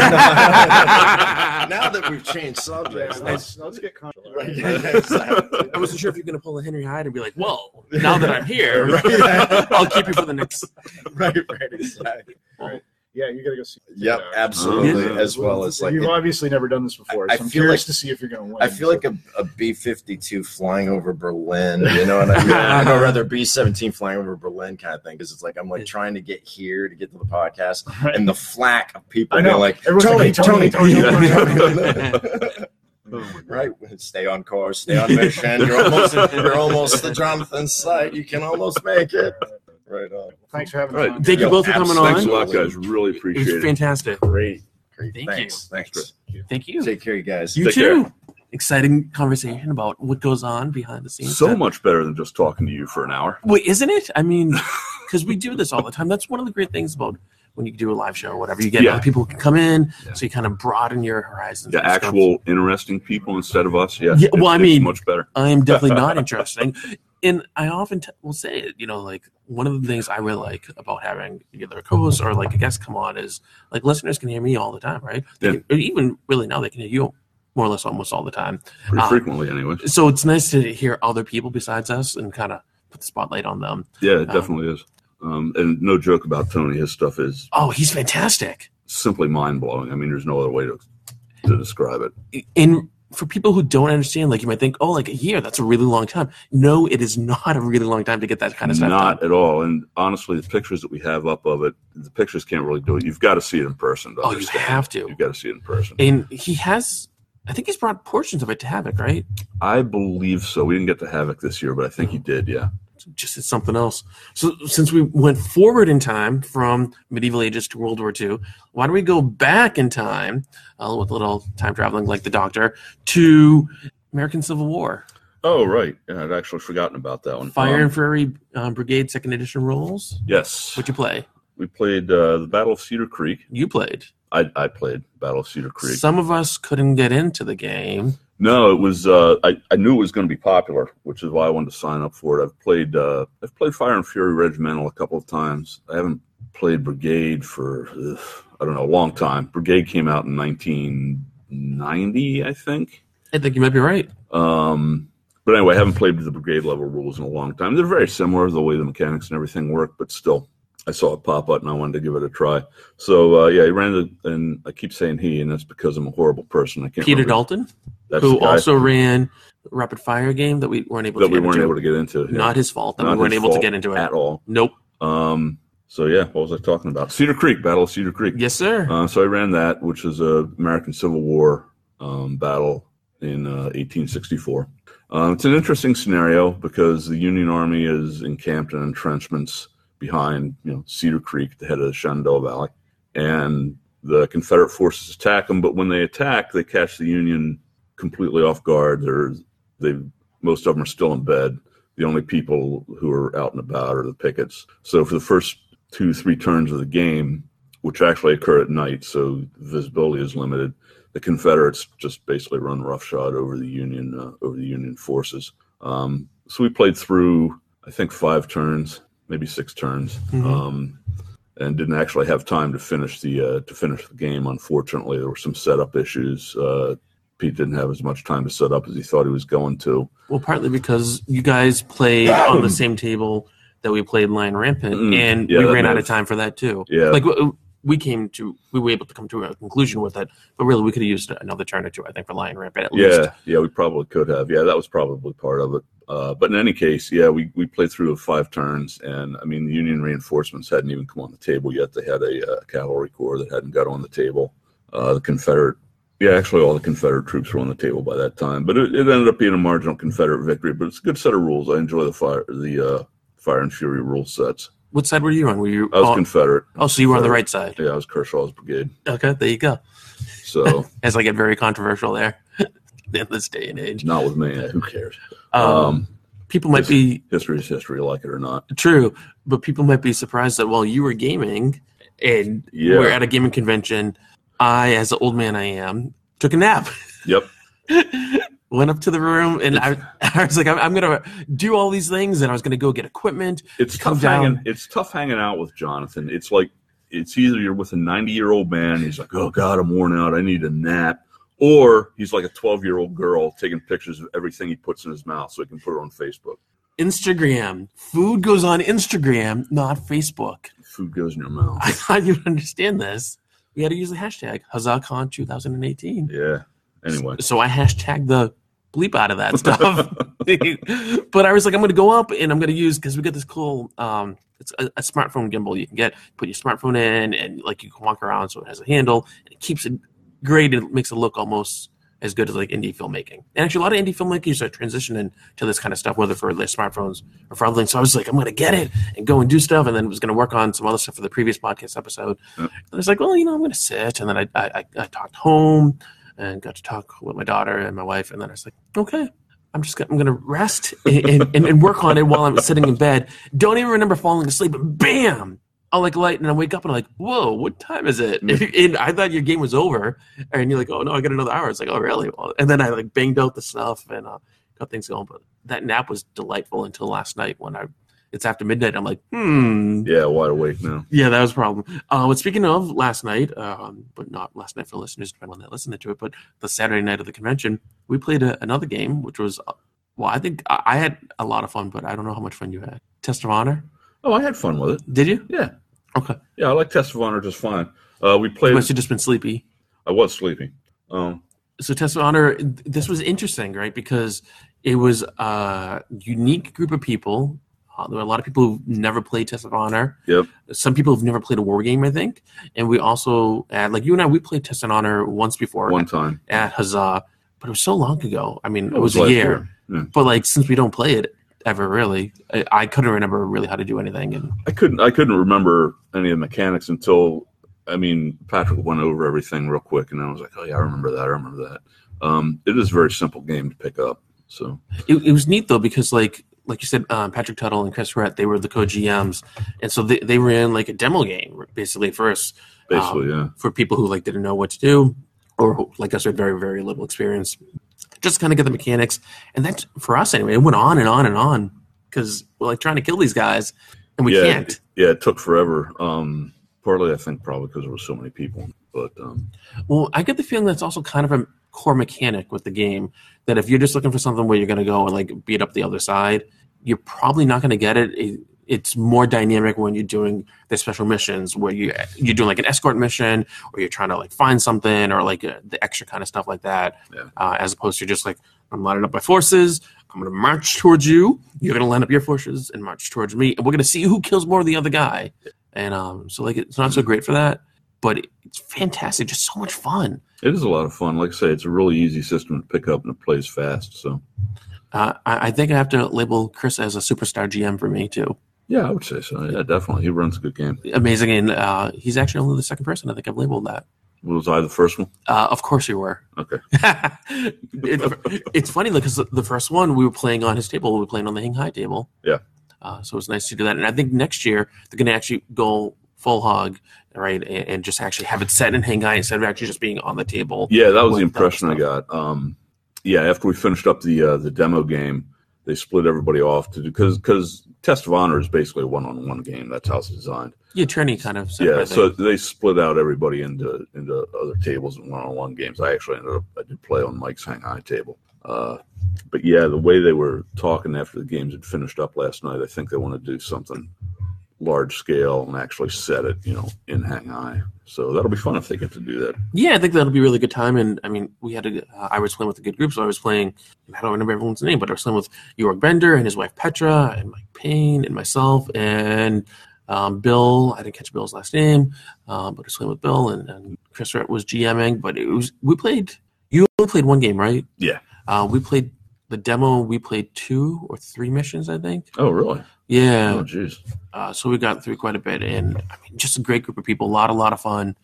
that we've changed subjects, let's get comfortable. I wasn't sure if you're going to pull a Henry Hyde and be like, well, now that I'm here, I'll keep you for the next. Right, exactly. Right. Yeah, you got to go see it. Yep, absolutely. As well as like you've obviously never done this before, so I'm curious to see if you're going to win. I feel like a B-52 flying over Berlin, you know, and I'd rather B-17 flying over Berlin kind of thing, because it's like I'm like trying to get here to get to the podcast, and the flack of people being like, Tony. Right, stay on course, stay on mission. You're almost the Jonathan site. You can almost make it. Right on. Thanks for having me. On. Thank you both for coming on. Thanks a lot, guys. Really appreciate it. It was fantastic. Great. Thanks. Thanks. Thank you. Take care, you guys. You Take too. care. Exciting conversation about what goes on behind the scenes. So much better than just talking to you for an hour. Wait, isn't it? I mean, because we do this all the time. That's one of the great things about when you do a live show or whatever. You get other people who can come in, so you kind of broaden your horizons. Yeah, actual interesting people instead of us. Yeah. Well, I mean, much better. I am definitely not interesting. And I often will say it, like one of the things I really like about having either a co-host or like a guest come on is like listeners can hear me all the time, right? Or even really now they can hear you more or less almost all the time. Pretty frequently anyway. So it's nice to hear other people besides us and kind of put the spotlight on them. Yeah, it definitely is. And no joke about Tony. His stuff is... Oh, he's fantastic. Simply mind-blowing. I mean, there's no other way to describe it. And for people who don't understand, like you might think, like a year, that's a really long time. No, it is not a really long time to get that kind of stuff Not done. at all. And honestly, the pictures that we have up of it, the pictures can't really do it. You've got to see it in person. Oh, you have to. You've got to see it in person. And he has, I think he's brought portions of it to Havoc, right? I believe so. We didn't get to Havoc this year, but I think he did, yeah. Just it's something else. So since we went forward in time from medieval ages to World War II, why don't we go back in time with a little time traveling like the Doctor to American Civil War? Oh, right. Yeah, I'd actually forgotten about that one. Fire and Fury Brigade 2nd Edition rules. Yes. What'd you play? We played the Battle of Cedar Creek. You played. I played Battle of Cedar Creek. Some of us couldn't get into the game. No, it was. I knew it was going to be popular, which is why I wanted to sign up for it. I've played Fire and Fury Regimental a couple of times. I haven't played Brigade for a long time. Brigade came out in 1990, I think. I think you might be right. But anyway, I haven't played with the Brigade level rules in a long time. They're very similar, the way the mechanics and everything work, but still, I saw it pop up and I wanted to give it a try. So he ran it, and I keep saying he, and that's because I'm a horrible person. I can't. Peter remember. Dalton, That's who the guy also ran Rapid Fire game that we weren't able to get into. Yeah. Not his fault that we weren't able to get into it at all. Nope. So yeah, what was I talking about? Cedar Creek, Battle of Cedar Creek. Yes, sir. So I ran that, which is a American Civil War battle in 1864. It's an interesting scenario because the Union Army is encamped in entrenchments behind, Cedar Creek, the head of the Shenandoah Valley, and the Confederate forces attack them. But when they attack, they catch the Union completely off guard. Most of them are still in bed. the only people who are out and about are the pickets. So for the first 2-3 turns of the game, which actually occur at night, so visibility is limited, the Confederates just basically run roughshod over the Union forces. So we played through, I think, 5 turns, maybe 6 turns, and didn't actually have time to finish the game. Unfortunately, there were some setup issues. Pete didn't have as much time to set up as he thought he was going to. Well, partly because you guys played on the same table that we played Lion Rampant, and we ran out of time for that too. Yeah. Like we were able to come to a conclusion with it, but really we could have used another turn or two, I think, for Lion Rampant at least. Yeah, we probably could have. Yeah, that was probably part of it. But in any case, yeah, we played through 5 turns, and I mean, the Union reinforcements hadn't even come on the table yet. They had a cavalry corps that hadn't got on the table. The Confederate, actually all the Confederate troops were on the table by that time. But it ended up being a marginal Confederate victory. But it's a good set of rules. I enjoy the Fire and Fury rule sets. What side were you on? I was Confederate. Oh, so you were on the right side. Yeah, I was Kershaw's brigade. Okay, there you go. So as I get very controversial there in this day and age. Not with me. Who cares? People might be history is history, like it or not. True, but people might be surprised that while you were gaming and we're at a gaming convention, I, as the old man I am, took a nap. Yep. Went up to the room and I was like, I'm going to do all these things, and I was going to go get equipment. It's tough hanging out with Jonathan. It's like, it's either you're with a 90-year-old man, he's like, oh God, I'm worn out, I need a nap. Or he's like a 12-year-old girl taking pictures of everything he puts in his mouth so he can put it on Facebook. Instagram. Food goes on Instagram, not Facebook. Food goes in your mouth. I thought you'd understand this. We had to use the hashtag HuzzahCon 2018. Yeah. Anyway. So I hashtagged the bleep out of that stuff. But I was like, I'm going to go up and I'm going to use, because we got this cool, it's a smartphone gimbal you can get. Put your smartphone in and like you can walk around, so it has a handle. And it keeps it great. It makes it look almost as good as like indie filmmaking. And actually a lot of indie filmmakers are transitioning to this kind of stuff, whether for their smartphones or for other things. So I was like, I'm going to get it and go and do stuff. And then was going to work on some other stuff for the previous podcast episode. And I was like, well, I'm going to sit. And then I talked home and got to talk with my daughter and my wife. And then I was like, okay, I'm going to rest and work on it while I'm sitting in bed. Don't even remember falling asleep. And bam! I'll like light and I wake up and I'm like, whoa, what time is it? And I thought your game was over. And you're like, oh no, I got another hour. It's like, oh really? Well, and then I like banged out the stuff and got things going. But that nap was delightful until last night when it's after midnight. I'm like, Yeah, wide awake now. Yeah, that was a problem. But speaking of last night, but not last night for listeners, depending on that listening to it, but the Saturday night of the convention, we played another game, which was, I think I had a lot of fun, but I don't know how much fun you had. Test of Honor? Oh, I had fun with it. Did you? Yeah. Okay. Yeah, I like Test of Honor just fine. We played. You must have just been sleepy. I was sleepy. So Test of Honor, this was interesting, right? Because it was a unique group of people. There were a lot of people who've never played Test of Honor. Yep. Some people have never played a war game, I think. And we also had, like you and I, we played Test of Honor once before. One time. At Huzzah. But it was so long ago. I mean, it was last a year. Yeah. But like, since we don't play it ever really, I couldn't remember really how to do anything. And I couldn't remember any of the mechanics until, Patrick went over everything real quick, and I was like, oh yeah, I remember that. It is a very simple game to pick up. So it was neat though, because like you said, Patrick Tuttle and Chris Rett, they were the co-GMs, and so they ran like a demo game basically first. Yeah. For people who like didn't know what to do, or who, like us, had very, very little experience, just kind of get the mechanics. And that's, for us anyway, it went on and on and on, because we're like trying to kill these guys, and we can't. Yeah, it took forever. Partly, I think, probably because there were so many people. But well, I get the feeling that's also kind of a core mechanic with the game, that if you're just looking for something where you're going to go and like beat up the other side, you're probably not going to get it. It's more dynamic when you're doing the special missions, where you're doing like an escort mission, or you're trying to like find something, or like the extra kind of stuff like that. Yeah. As opposed to just like, I'm lining up my forces, I'm going to march towards you, you're going to line up your forces and march towards me, and we're going to see who kills more of the other guy. And so like, it's not so great for that, but it's fantastic, just so much fun. It is a lot of fun. Like I say, it's a really easy system to pick up, and it plays fast. So I think I have to label Chris as a superstar GM for me too. Yeah, I would say so. Yeah, definitely. He runs a good game. Amazing. And he's actually only the second person I think I've labeled that. Was I the first one? Of course you were. Okay. It's funny because the first one we were playing on his table, we were playing on the Hing High table. Yeah. So it's nice to do that. And I think next year they're going to actually go full hog, right, and just actually have it set in Hing High instead of actually just being on the table. Yeah, that was the impression I got. After we finished up the demo game, they split everybody off to do because Test of Honor is basically a one-on-one game. That's how it's designed. Yeah, Trini kind of said yeah. So they split out everybody into other tables and one-on-one games. I did play on Mike's Hang High table. But yeah, the way they were talking after the games had finished up last night, I think they want to do something large scale and actually set it, in Hang High. So that'll be fun if they get to do that. Yeah, I think that'll be a really good time. And I mean, I was playing with a good group, so I was playing, I don't remember everyone's name, but I was playing with Georg Bender and his wife Petra and Mike Payne and myself and Bill. I didn't catch Bill's last name, but I was playing with Bill and Chris was GMing. But you only played one game, right? Yeah. We played the demo. We played 2 or 3 missions, I think. Oh, really? Yeah. Oh, jeez. So we got through quite a bit, and I mean, just a great group of people. A lot of fun.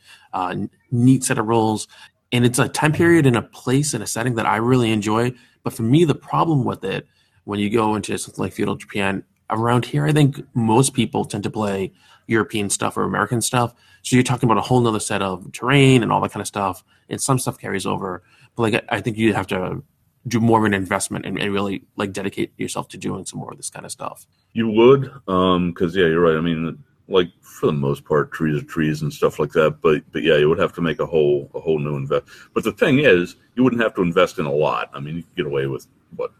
Neat set of rules, and it's a time period and a place and a setting that I really enjoy. But for me, the problem with it, when you go into something like feudal Japan, around here, I think most people tend to play European stuff or American stuff. So you're talking about a whole nother set of terrain and all that kind of stuff, and some stuff carries over. But I think you have to do more of an investment and really dedicate yourself to doing some more of this kind of stuff. You would, because you're right. I mean, for the most part, trees are trees and stuff like that. But yeah, you would have to make a whole new invest. But the thing is, you wouldn't have to invest in a lot. I mean, you could get away with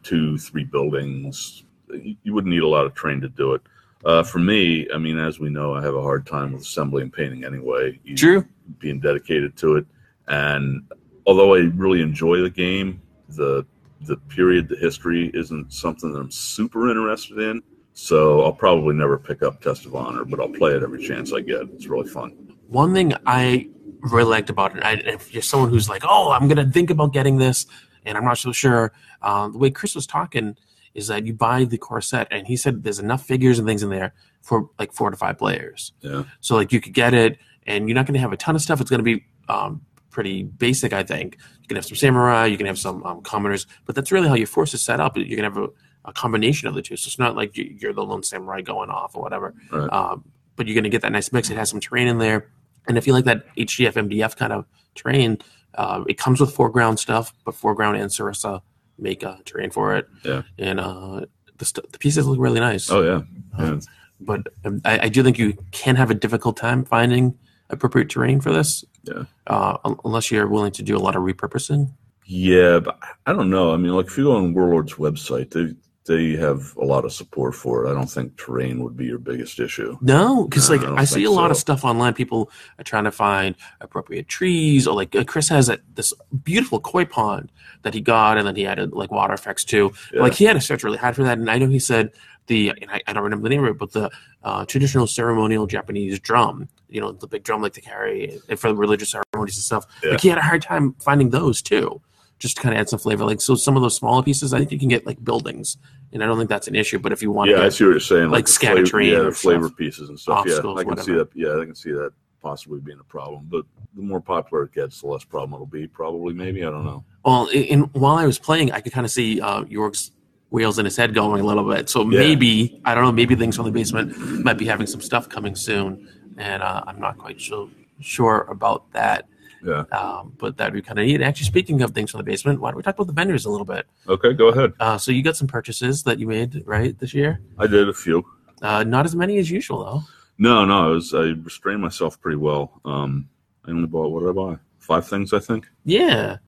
2-3 buildings. You wouldn't need a lot of terrain to do it. For me, I mean, as we know, I have a hard time with assembly and painting anyway. True. Being dedicated to it, and although I really enjoy the game, the period, the history isn't something that I'm super interested in. So I'll probably never pick up Test of Honor, but I'll play it every chance I get. It's really fun. One thing I really liked about it, if you're someone who's like, oh, I'm going to think about getting this, and I'm not so sure, the way Chris was talking is that you buy the core set, and he said there's enough figures and things in there for 4 to 5 players. Yeah. So you could get it, and you're not going to have a ton of stuff. It's going to be pretty basic, I think. You can have some samurai, you can have some commoners, but that's really how your force is set up. You're going to have a combination of the two. So it's not like you're the lone samurai going off or whatever. Right. But you're going to get that nice mix. It has some terrain in there. And if you like that HDF, MDF kind of terrain, it comes with foreground stuff, but foreground and Sarissa make a terrain for it. Yeah. And the pieces look really nice. Oh, yeah. But I do think you can have a difficult time finding appropriate terrain for this. Yeah. Unless you're willing to do a lot of repurposing. Yeah, but I don't know. I mean, if you go on Warlord's website, they have a lot of support for it. I don't think terrain would be your biggest issue. No, because I see a lot of so. stuff online. People are trying to find appropriate trees, or Chris has this beautiful koi pond that he got, and then he added water effects too. Yeah. He had to search really hard for that, and I know he said I don't remember the name of it, but the traditional ceremonial Japanese drum, the big drum they carry for religious ceremonies and stuff. Yeah. He had a hard time finding those too, just to kind of add some flavor. So some of those smaller pieces, I think you can get buildings, and I don't think that's an issue. But if you want, I see what you're saying, like scatter terrain, the flavor pieces and stuff. Yeah, I can whatever. see that. Yeah, I can see that possibly being a problem. But the more popular it gets, the less problem it'll be. Probably, maybe, I don't know. Well, while I was playing, I could kind of see York's wheels in his head going a little bit. So maybe, I don't know, maybe Things from the Basement might be having some stuff coming soon, and I'm not quite sure about that. Yeah. But that'd be kind of neat. And actually, speaking of Things from the Basement, why don't we talk about the vendors a little bit? Okay, go ahead. So you got some purchases that you made, right, this year? I did a few. Not as many as usual, though. No, I restrained myself pretty well. I only bought, what did I buy? 5 things, I think. Yeah.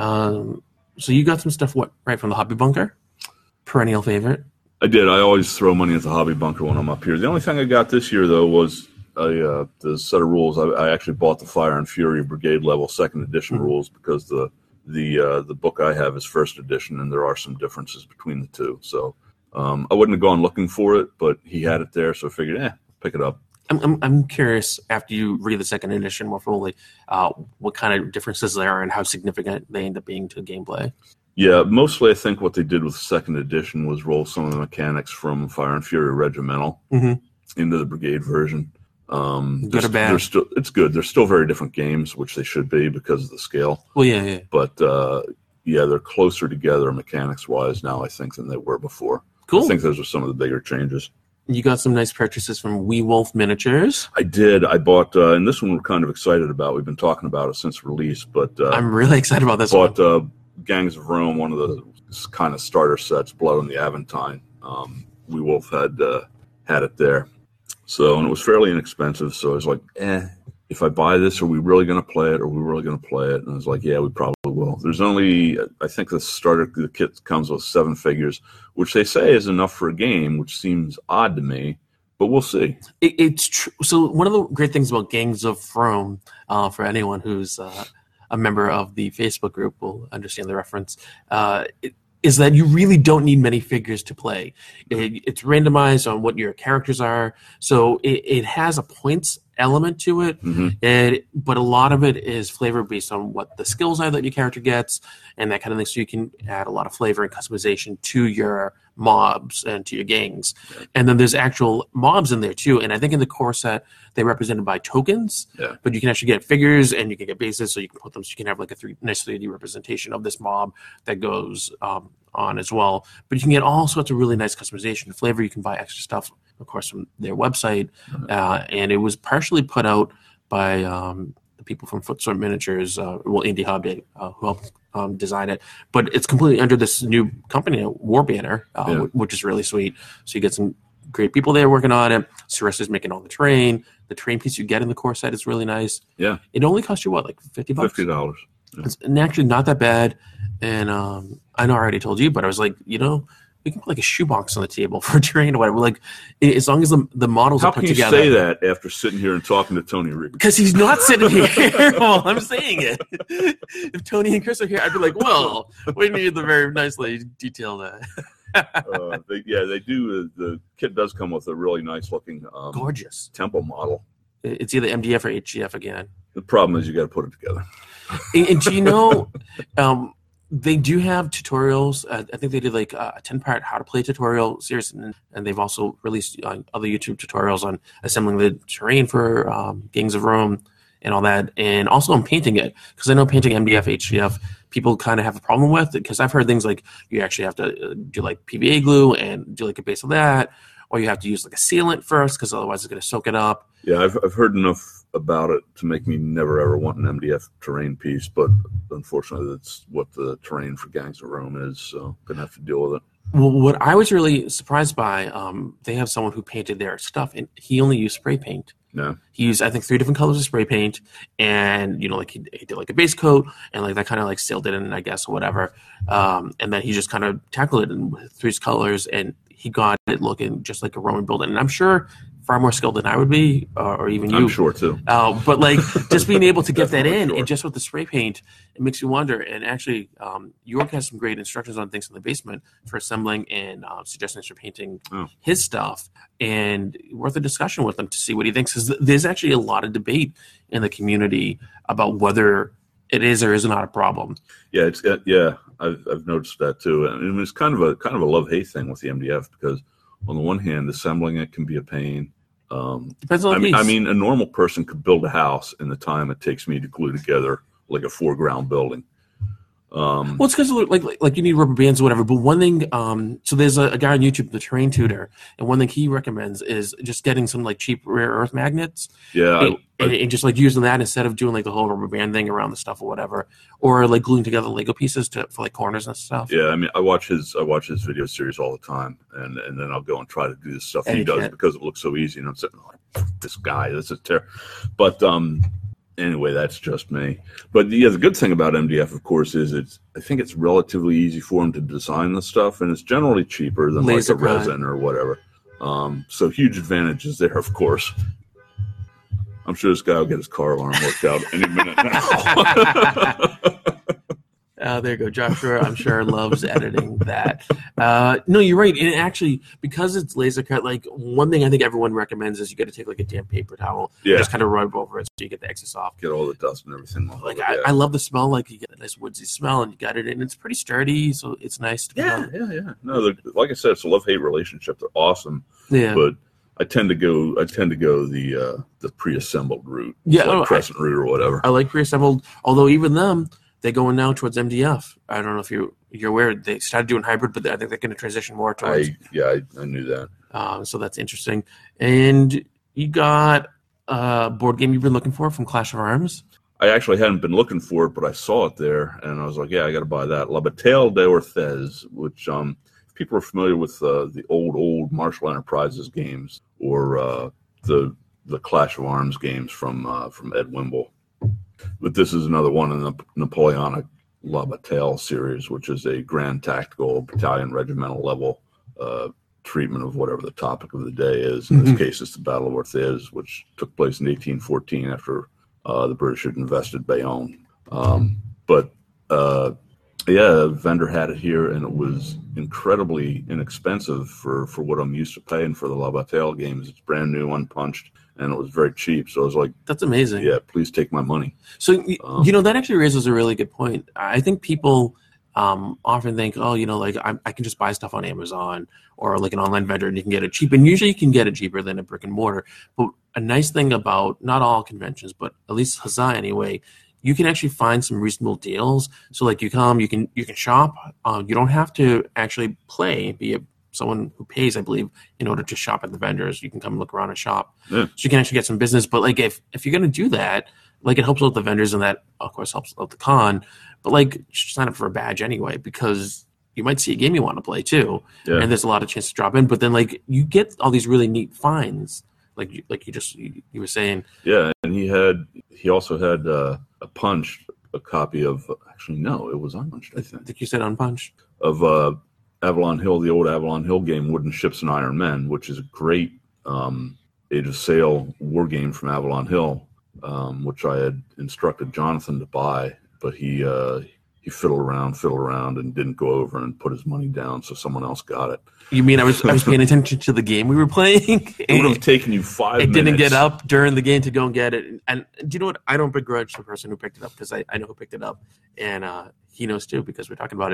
So you got some stuff, right from the Hobby Bunker? Perennial favorite. I did. I always throw money at the Hobby Bunker when I'm up here. The only thing I got this year, though, was the set of rules. I actually bought the Fire and Fury Brigade level 2nd edition rules because the book I have is 1st edition, and there are some differences between the two. So I wouldn't have gone looking for it, but he had it there, so I figured, pick it up. I'm curious, after you read the 2nd edition more fully, what kind of differences there are and how significant they end up being to gameplay. Yeah, mostly I think what they did with the 2nd edition was roll some of the mechanics from Fire and Fury Regimental into the Brigade version. Good or bad? It's good. They're still very different games, which they should be because of the scale. Well, yeah. But they're closer together mechanics wise now, I think, than they were before. Cool. I think those are some of the bigger changes. You got some nice purchases from Wee Wolf Miniatures. I did. I bought, and this one we're kind of excited about. We've been talking about it since release, but I'm really excited about this one. Bought Gangs of Rome, one of the kind of starter sets, Blood on the Aventine. Wee Wolf had it there. So, and it was fairly inexpensive. So I was like, if I buy this, are we really going to play it? Are we really going to play it? And I was like, yeah, we probably will. There's only, I think the kit comes with 7 figures, which they say is enough for a game, which seems odd to me, but we'll see. It's true. So one of the great things about Gangs of Rome, for anyone who's a member of the Facebook group will understand the reference, is that you really don't need many figures to play. It's randomized on what your characters are, so it has a points element to it, but a lot of it is flavor based on what the skills are that your character gets and that kind of thing, so you can add a lot of flavor and customization to your mobs and to your gangs. And then there's actual mobs in there too, and I think in the core set they're represented by tokens, but you can actually get figures and you can get bases, so you can put them, so you can have like a nice 3D representation of this mob that goes on as well. But you can get all sorts of really nice customization flavor. You can buy extra stuff, of course, from their website, and it was partially put out by the people from Footsore Miniatures, Andy Hobday, who helped design it. But it's completely under this new company, War Banner, which is really sweet. So you get some great people there working on it. Suresa's making all the terrain. The terrain piece you get in the core set is really nice. Yeah. It only costs you, what, like $50? $50. Yeah. It's actually not that bad. And I know I already told you, but I was like, we can put like a shoebox on the table for terrain or whatever. Like, as long as the models are put together. How can you say that after sitting here and talking to Tony Reed? Because he's not sitting here while I'm saying it. If Tony and Chris are here, I'd be like, well, we need the very nicely detailed. They do. The kit does come with a really nice looking, gorgeous temple model. It's either MDF or HGF again. The problem is you got to put it together. And do you know, they do have tutorials. I think they did like a 10-part how to play tutorial series, and they've also released other YouTube tutorials on assembling the terrain for Gangs of Rome and all that, and also on painting it, because I know painting MDF, HGF, people kind of have a problem with it, because I've heard things like you actually have to do like PVA glue and do like a base of that, or you have to use like a sealant first, because otherwise it's going to soak it up. Yeah, I've heard enough about it to make me never ever want an MDF terrain piece, but unfortunately that's what the terrain for Gangs of Rome is, so gonna have to deal with it. Well, what I was really surprised by, they have someone who painted their stuff, and he only used spray paint. No. He used, I think, 3 different colors of spray paint, and like he did like a base coat, and like that kind of like sealed it in, I guess, or whatever. And then he just kind of tackled it with 3 colors, and he got it looking just like a Roman building. And I'm sure far more skilled than I would be, or even you. I'm sure too. But like just being able to get that in, and just with the spray paint, it makes you wonder. And actually, York has some great instructions on things in the basement for assembling and suggestions for painting his stuff. And worth a discussion with him to see what he thinks. Because there's actually a lot of debate in the community about whether it is or is not a problem. Yeah, I've noticed that too, and it's kind of a love-hate thing with the MDF, because on the one hand, assembling it can be a pain. Depends on the piece. I mean, a normal person could build a house in the time it takes me to glue together like a 4-ground building. Well, it's because like you need rubber bands or whatever. But one thing, so there's a guy on YouTube, the Terrain Tutor, and one thing he recommends is just getting some like cheap rare earth magnets. Yeah, and just like using that instead of doing like the whole rubber band thing around the stuff or whatever, or like gluing together Lego pieces for like corners and stuff. Yeah, I mean, I watch his video series all the time, and then I'll go and try to do the stuff he does because it looks so easy, and I'm sitting like, this guy, this is terrible. But anyway, that's just me. But yeah, the good thing about MDF, of course, is I think it's relatively easy for him to design the stuff, and it's generally cheaper than laser like a resin or whatever. So huge advantages there, of course. I'm sure this guy will get his car alarm worked out any minute now. There you go. Joshua, I'm sure, loves editing that. No, you're right. And actually, because it's laser cut, like one thing I think everyone recommends is you got to take like a damp paper towel, just kind of rub over it so you get the excess off. Get all the dust and everything off. Like I love the smell. Like you get a nice woodsy smell, and you got it in. It's pretty sturdy, so it's nice. Yeah. No, like I said, it's a love-hate relationship. They're awesome. Yeah. But I tend to go the pre-assembled route, Yeah, like Crescent route or whatever. I like pre-assembled, although even them, they're going now towards MDF. I don't know if you're aware, they started doing hybrid, but I think they're going to transition more towards. I knew that. So that's interesting. And you got a board game you've been looking for from Clash of Arms. I actually hadn't been looking for it, but I saw it there, and I was like, yeah, I got to buy that. La Bataille d'Orthez, which if people are familiar with the old Marshall Enterprises games or the Clash of Arms games from Ed Wimble. But this is another one in the Napoleonic La Bataille series, which is a grand tactical battalion regimental level treatment of whatever the topic of the day is. In this case, it's the Battle of Orthez, which took place in 1814 after the British had invested Bayonne. The vendor had it here, and it was incredibly inexpensive for what I'm used to paying for the La Bataille games. It's brand new, unpunched, and it was very cheap. So I was like, that's amazing. Yeah, please take my money. So, that actually raises a really good point. I think people often think, like I can just buy stuff on Amazon or like an online vendor and you can get it cheap. And usually you can get it cheaper than a brick and mortar. But a nice thing about not all conventions, but at least Huzzah anyway, you can actually find some reasonable deals. So like you can shop. You don't have to actually play, be someone who pays, I believe, in order to shop at the vendors. You can come look around and shop. Yeah. So you can actually get some business. But like if you're going to do that, like it helps out the vendors and that, of course, helps out the con. But like you should sign up for a badge anyway because you might see a game you want to play too. Yeah. And there's a lot of chance to drop in. But then like you get all these really neat finds. Like you were saying. Yeah, and he also had a copy of, actually no, it was unpunched, I think you said unpunched. Of Avalon Hill, the old Avalon Hill game, Wooden Ships and Iron Men, which is a great Age of Sail war game from Avalon Hill, which I had instructed Jonathan to buy, but he fiddled around and didn't go over and put his money down, so someone else got it. You mean I was paying attention to the game we were playing? It would have taken you 5 minutes. It didn't get up during the game to go and get it. And do you know what? I don't begrudge the person who picked it up because I know who picked it up. And he knows too because we're talking about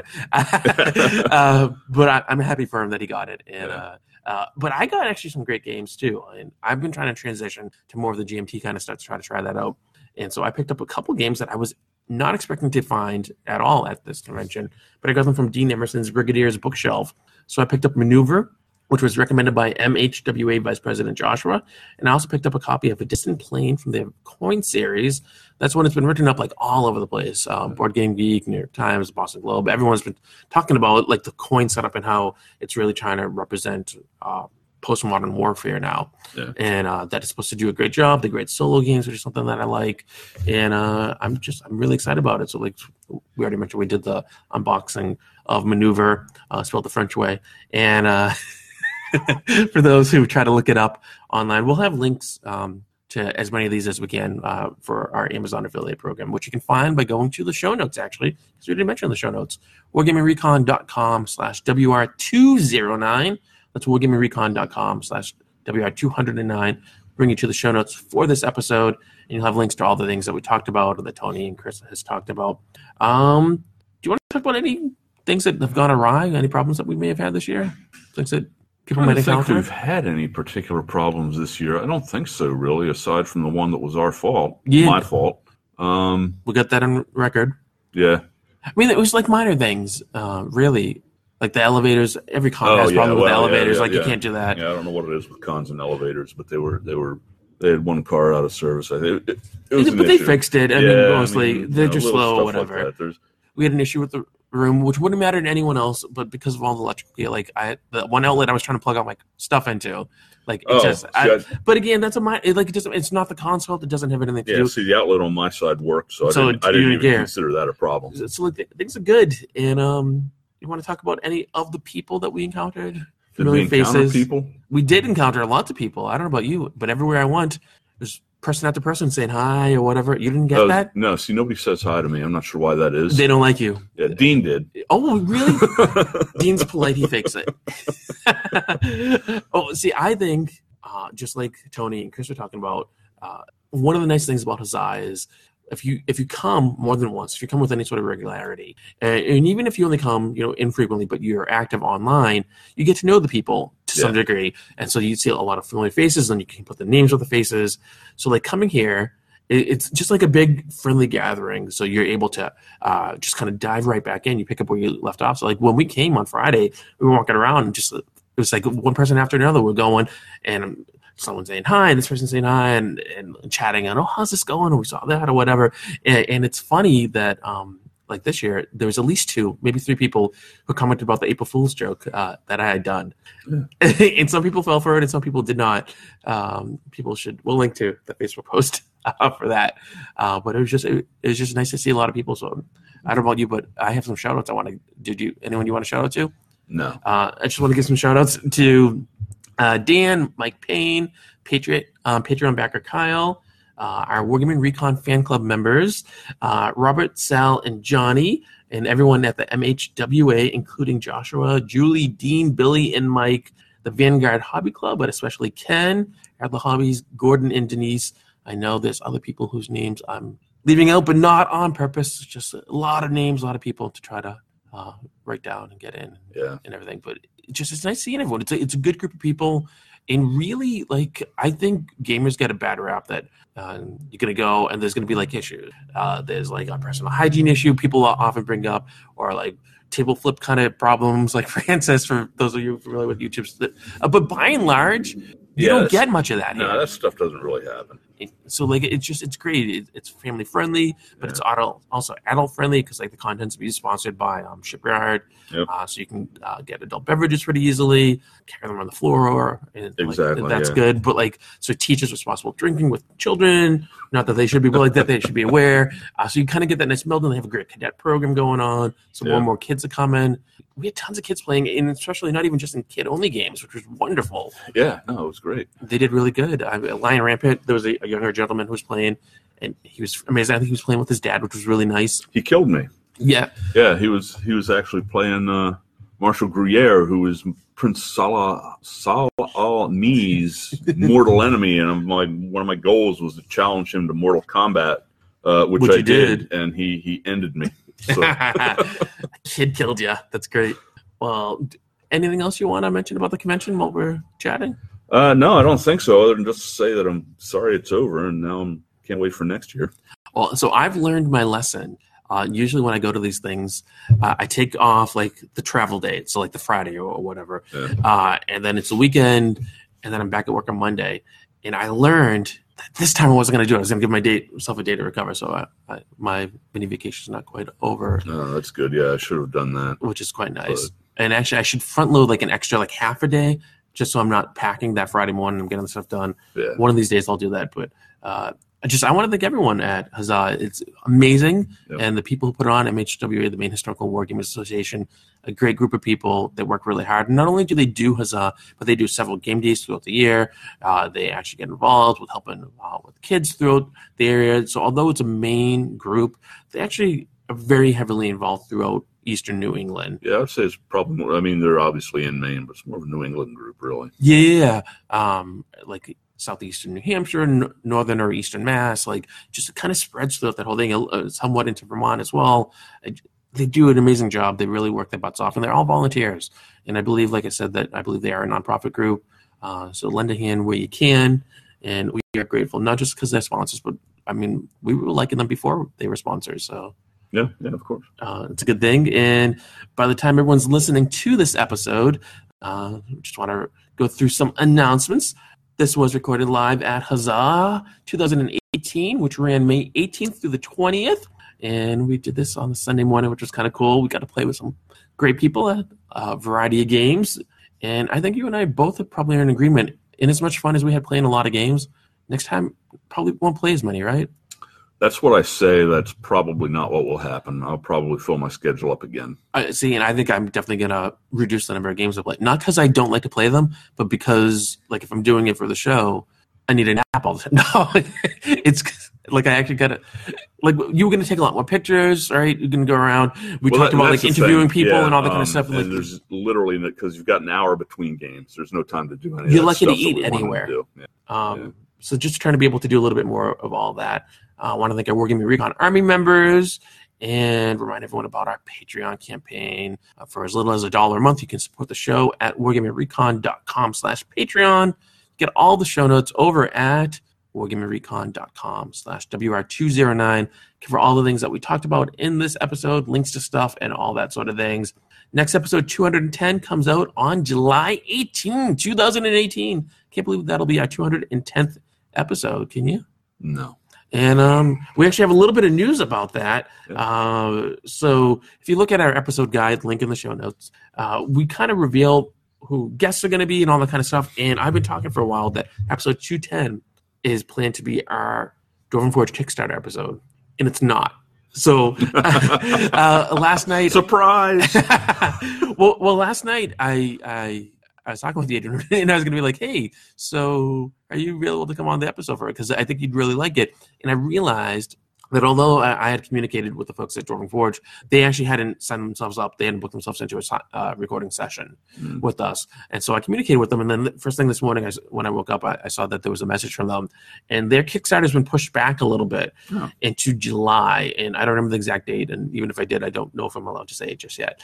it. But I'm happy for him that he got it. And but I got actually some great games too. And I've been trying to transition to more of the GMT kind of stuff to try that out. And so I picked up a couple games that I was not expecting to find at all at this convention, but I got them from Dean Emerson's Brigadier's bookshelf. So I picked up Maneuver, which was recommended by MHWA Vice President Joshua, and I also picked up a copy of A Distant Plane from the Coin series. That's one that's been written up like all over the place. Board Game Geek, New York Times, Boston Globe. Everyone's been talking about like the coin setup and how it's really trying to represent postmodern warfare now, and that is supposed to do a great job. The great solo games, which is something that I like, and I'm really excited about it. So like we already mentioned, we did the unboxing of Maneuver, spelled the French way, and for those who try to look it up online, we'll have links to as many of these as we can for our Amazon affiliate program, which you can find by going to the show notes, actually, because we didn't mention the show notes. wargamingrecon.com/WR209. That's wargamingrecon.com/WR209. Bring you to the show notes for this episode, and you'll have links to all the things that we talked about or that Tony and Chris has talked about. Do you want to talk about any things that have gone awry? Any problems that we may have had this year? Things that people might encounter? I don't think we've had any particular problems this year. I don't think so, really, aside from the one that was our fault. Yeah. My fault. We got that on record. Yeah. I mean, it was like minor things, really. Like the elevators, every con has problems with the elevators. You can't do that. Yeah, I don't know what it is with cons and elevators, but they had one car out of service. But they fixed it. I mean, mostly they're just slow or whatever. Like we had an issue with the room, which wouldn't matter to anyone else, but because of all the electrical, the one outlet I was trying to plug all my stuff into, but again, that's it's not the console. It doesn't have anything to do. See, the outlet on my side worked, so I didn't even consider that a problem. So things are good, and you want to talk about any of the people that we encountered? Familiar faces. People? We did encounter lots of people. I don't know about you, but everywhere I went, there's person after person saying hi or whatever. You didn't get that? No, see, nobody says hi to me. I'm not sure why that is. They don't like you. Yeah, Dean did. Oh, really? Dean's polite. He fakes it. I think, just like Tony and Chris were talking about, one of the nice things about Huzzah is if you come more than once, if you come with any sort of regularity, and even if you only come, infrequently, but you're active online, you get to know the people to some degree. And so you see a lot of familiar faces, and you can put the names with the faces. So like coming here, it's just like a big friendly gathering. So you're able to just kind of dive right back in. You pick up where you left off. So like when we came on Friday, we were walking around and just, it was like one person after another. We're going and someone saying hi, and this person saying hi, and chatting, and how's this going? And we saw that or whatever. And it's funny that like this year, there was at least 2, maybe 3 people who commented about the April Fool's joke that I had done. Yeah. And some people fell for it, and some people did not. We'll link to the Facebook post for that. But it was just nice to see a lot of people. So I don't know about you, but I have some shout outs I want to. Anyone you want to shout out to? No. I just want to give some shout outs to Dan, Mike Payne, Patreon backer Kyle, our Wargaming Recon fan club members, Robert, Sal, and Johnny, and everyone at the MHWA, including Joshua, Julie, Dean, Billy, and Mike, the Vanguard Hobby Club, but especially Ken, at the Hobbies, Gordon, and Denise. I know there's other people whose names I'm leaving out, but not on purpose. It's just a lot of names, a lot of people to try to write down and get in and everything. But it's nice seeing everyone. It's a good group of people. And really, like, I think gamers get a bad rap that you're going to go and there's going to be, like, issues. There's, like, a personal hygiene issue people often bring up, or, like, table flip kind of problems, like Francis, for those of you familiar with YouTube. But by and large, you don't get much of that here. No, that stuff doesn't really happen. So, like, it's great. It's family friendly, but it's also adult friendly because, like, the content's being sponsored by Shipyard. Yep. So you can get adult beverages pretty easily, carry them on the floor. And, exactly. Like, that's good. But, like, so teachers responsible drinking with children, not that they should be, but like that they should be aware. So you kind of get that nice meld, and they have a great cadet program going on. So more and more kids are coming. We had tons of kids playing, and especially not even just in kid-only games, which was wonderful. Yeah, no, it was great. They did really good. Lion Rampant, there was a younger gentleman who was playing, and he was amazing. I think he was playing with his dad, which was really nice. He killed me. Yeah. Yeah, he was actually playing Marshal Gruyere, who is Prince Salah's mortal enemy, and I'm like, one of my goals was to challenge him to Mortal Kombat, which I did, and he ended me. So. Kid killed you. That's great. Well, anything else you want to mention about the convention while we're chatting? No, I don't think so, other than just to say that I'm sorry it's over, and now I can't wait for next year. Well, so I've learned my lesson. Usually when I go to these things, I take off like the travel day, so like the Friday or whatever, and then it's the weekend, and then I'm back at work on Monday. And I learned that this time I wasn't going to do it. I was going to give myself a day to recover, so my mini vacation is not quite over. Oh, that's good. Yeah, I should have done that. Which is quite nice. But, and actually, I should front load like an extra like half a day, just so I'm not packing that Friday morning and getting the stuff done. Yeah. One of these days I'll do that, but I want to thank everyone at Huzzah. It's amazing, and the people who put it on, MHWA, the Maine Historical Wargaming Association, a great group of people that work really hard. And not only do they do Huzzah, but they do several game days throughout the year. They actually get involved with helping with kids throughout the area. So although it's a Maine group, they actually are very heavily involved throughout Eastern New England. Yeah, I would say it's probably more, I mean, they're obviously in Maine, but it's more of a New England group, really. Yeah. Like southeastern New Hampshire, northern or eastern Mass, like just kind of spreads throughout that whole thing, somewhat into Vermont as well. They do an amazing job. They really work their butts off, and they're all volunteers. And I believe, like I said, that I believe they are a nonprofit group. So lend a hand where you can, and we are grateful, not just because they're sponsors, but I mean, we were liking them before they were sponsors. So yeah, of course. It's a good thing. And by the time everyone's listening to this episode, just want to go through some announcements. This was recorded live at Huzzah 2018, which ran May 18th through the 20th. And we did this on a Sunday morning, which was kind of cool. We got to play with some great people at a variety of games. And I think you and I both probably are in agreement. In as much fun as we had playing a lot of games, next time probably won't play as many, right? That's what I say. That's probably not what will happen. I'll probably fill my schedule up again. See, and I think I'm definitely going to reduce the number of games I play. Not because I don't like to play them, but because, like, if I'm doing it for the show, I need a nap all the time. No, it's like I actually got to, like, you were going to take a lot more pictures, right? You're going to go around. We talked about, like, interviewing people and all that kind of stuff. And like, there's literally, because you've got an hour between games, there's no time to do anything. You're lucky to eat anywhere. So just trying to be able to do a little bit more of all that. I want to thank our Wargaming Recon Army members and remind everyone about our Patreon campaign. For as little as $1 a month, you can support the show at wargamingrecon.com/Patreon. Get all the show notes over at wargamingrecon.com/WR209. Cover all the things that we talked about in this episode, links to stuff, and all that sort of things. Next episode 210 comes out on July 18, 2018. Can't believe that'll be our 210th episode. Can you? No. And we actually have a little bit of news about that. So if you look at our episode guide, link in the show notes, we kind of reveal who guests are going to be and all that kind of stuff. And I've been talking for a while that episode 210 is planned to be our Dwarven Forge Kickstarter episode, and it's not. So last night, surprise. well, last night I was talking with the agent, and I was going to be like, "Hey, so are you available to come on the episode for it? Because I think you'd really like it." And I realized that although I had communicated with the folks at Dwarven Forge, they actually hadn't signed themselves up. They hadn't booked themselves into a recording session with us. And so I communicated with them. And then the first thing this morning, when I woke up, I saw that there was a message from them. And their Kickstarter has been pushed back a little bit into July. And I don't remember the exact date. And even if I did, I don't know if I'm allowed to say it just yet.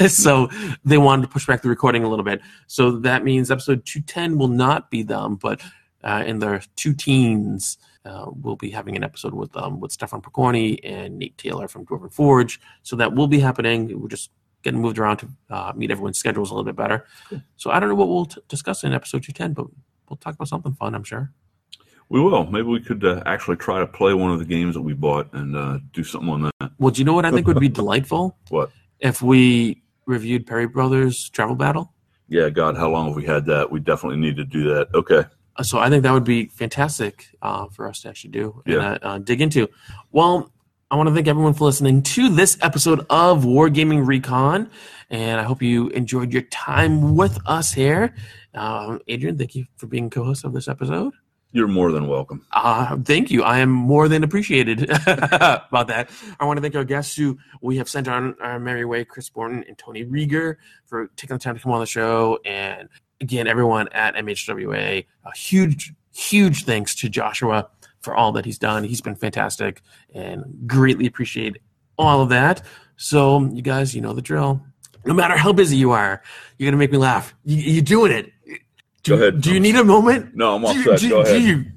So they wanted to push back the recording a little bit. So that means episode 210 will not be them, but in their two teens, we'll be having an episode with Stefan Percorni and Nate Taylor from Dwarven Forge. So that will be happening. We're just getting moved around to meet everyone's schedules a little bit better. Cool. So I don't know what we'll discuss in episode 210, but we'll talk about something fun, I'm sure. We will. Maybe we could actually try to play one of the games that we bought and do something on that. Well, do you know what I think would be delightful? What? If we reviewed Perry Brothers Travel Battle. Yeah, God, how long have we had that? We definitely need to do that. Okay. So I think that would be fantastic for us to actually do and dig into. Well, I want to thank everyone for listening to this episode of Wargaming Recon, and I hope you enjoyed your time with us here. Adrian, thank you for being co-host of this episode. You're more than welcome. Thank you. I am more than appreciated about that. I want to thank our guests who we have sent on our merry way, Chris Borton and Tony Rieger, for taking the time to come on the show. And again, everyone at MHWA, a huge, huge thanks to Joshua for all that he's done. He's been fantastic and greatly appreciate all of that. So you guys, you know the drill. No matter how busy you are, you're going to make me laugh. You're doing it. Go ahead. Do you need a moment? No, I'm all set. Go ahead.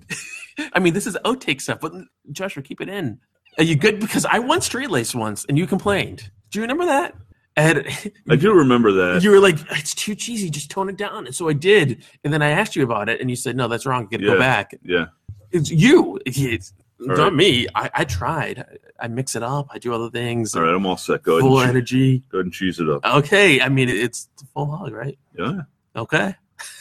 I mean, this is outtake stuff, but Joshua, keep it in. Are you good? Because I won straight lace once, and you complained. Do you remember that? And I do remember that. You were like, it's too cheesy. Just tone it down. And so I did. And then I asked you about it, and you said, no, that's wrong. You got to go back. Yeah. It's you. It's not me. I tried. I mix it up. I do other things. All right, I'm all set. Go ahead. Full energy. Go ahead and cheese it up. Okay. I mean, it's the full hog, right? Yeah. Okay.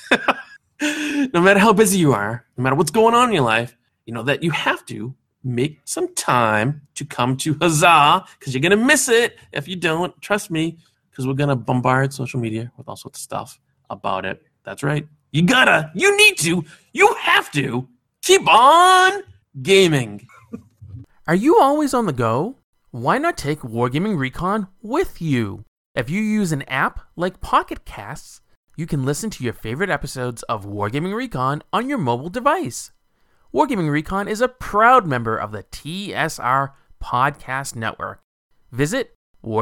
No matter how busy you are, no matter what's going on in your life, you know that you have to make some time to come to Huzzah, because you're going to miss it if you don't. Trust me, because we're going to bombard social media with all sorts of stuff about it. That's right. You need to, you have to keep on gaming. Are you always on the go? Why not take Wargaming Recon with you? If you use an app like Pocket Casts, you can listen to your favorite episodes of Wargaming Recon on your mobile device. Wargaming Recon is a proud member of the TSR Podcast Network. Visit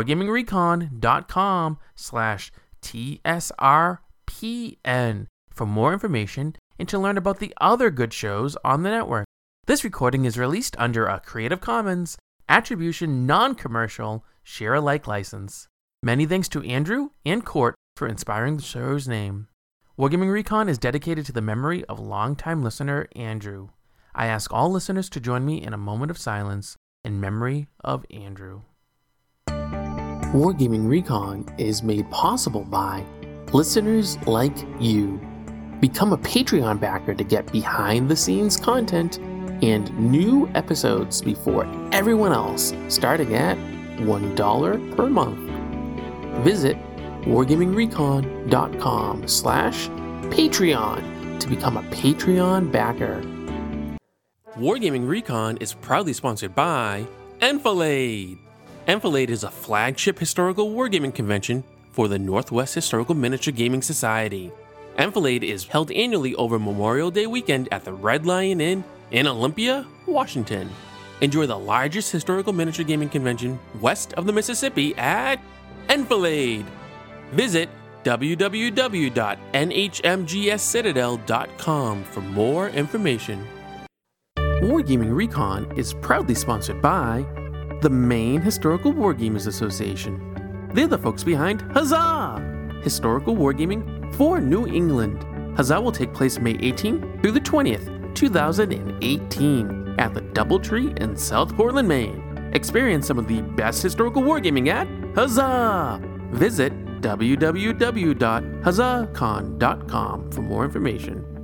wargamingrecon.com/TSRPN for more information and to learn about the other good shows on the network. This recording is released under a Creative Commons Attribution Non-Commercial Share-alike license. Many thanks to Andrew and Court for inspiring the show's name. Wargaming Recon is dedicated to the memory of longtime listener Andrew. I ask all listeners to join me in a moment of silence in memory of Andrew. Wargaming Recon is made possible by listeners like you. Become a Patreon backer to get behind-the-scenes content and new episodes before everyone else, starting at $1 per month. Visit wargamingrecon.com/Patreon to become a Patreon backer. Wargaming Recon is proudly sponsored by Enfilade. Enfilade is a flagship historical wargaming convention for the Northwest Historical Miniature Gaming Society. Enfilade is held annually over Memorial Day weekend at the Red Lion Inn in Olympia, Washington. Enjoy the largest historical miniature gaming convention west of the Mississippi at Enfilade. Visit www.nhmgscitadel.com for more information. Wargaming Recon is proudly sponsored by the Maine Historical Wargamers Association. They're the folks behind Huzzah! Historical Wargaming for New England. Huzzah will take place May 18th through the 20th, 2018 at the Doubletree in South Portland, Maine. Experience some of the best historical wargaming at Huzzah! Visit www.huzzahcon.com for more information.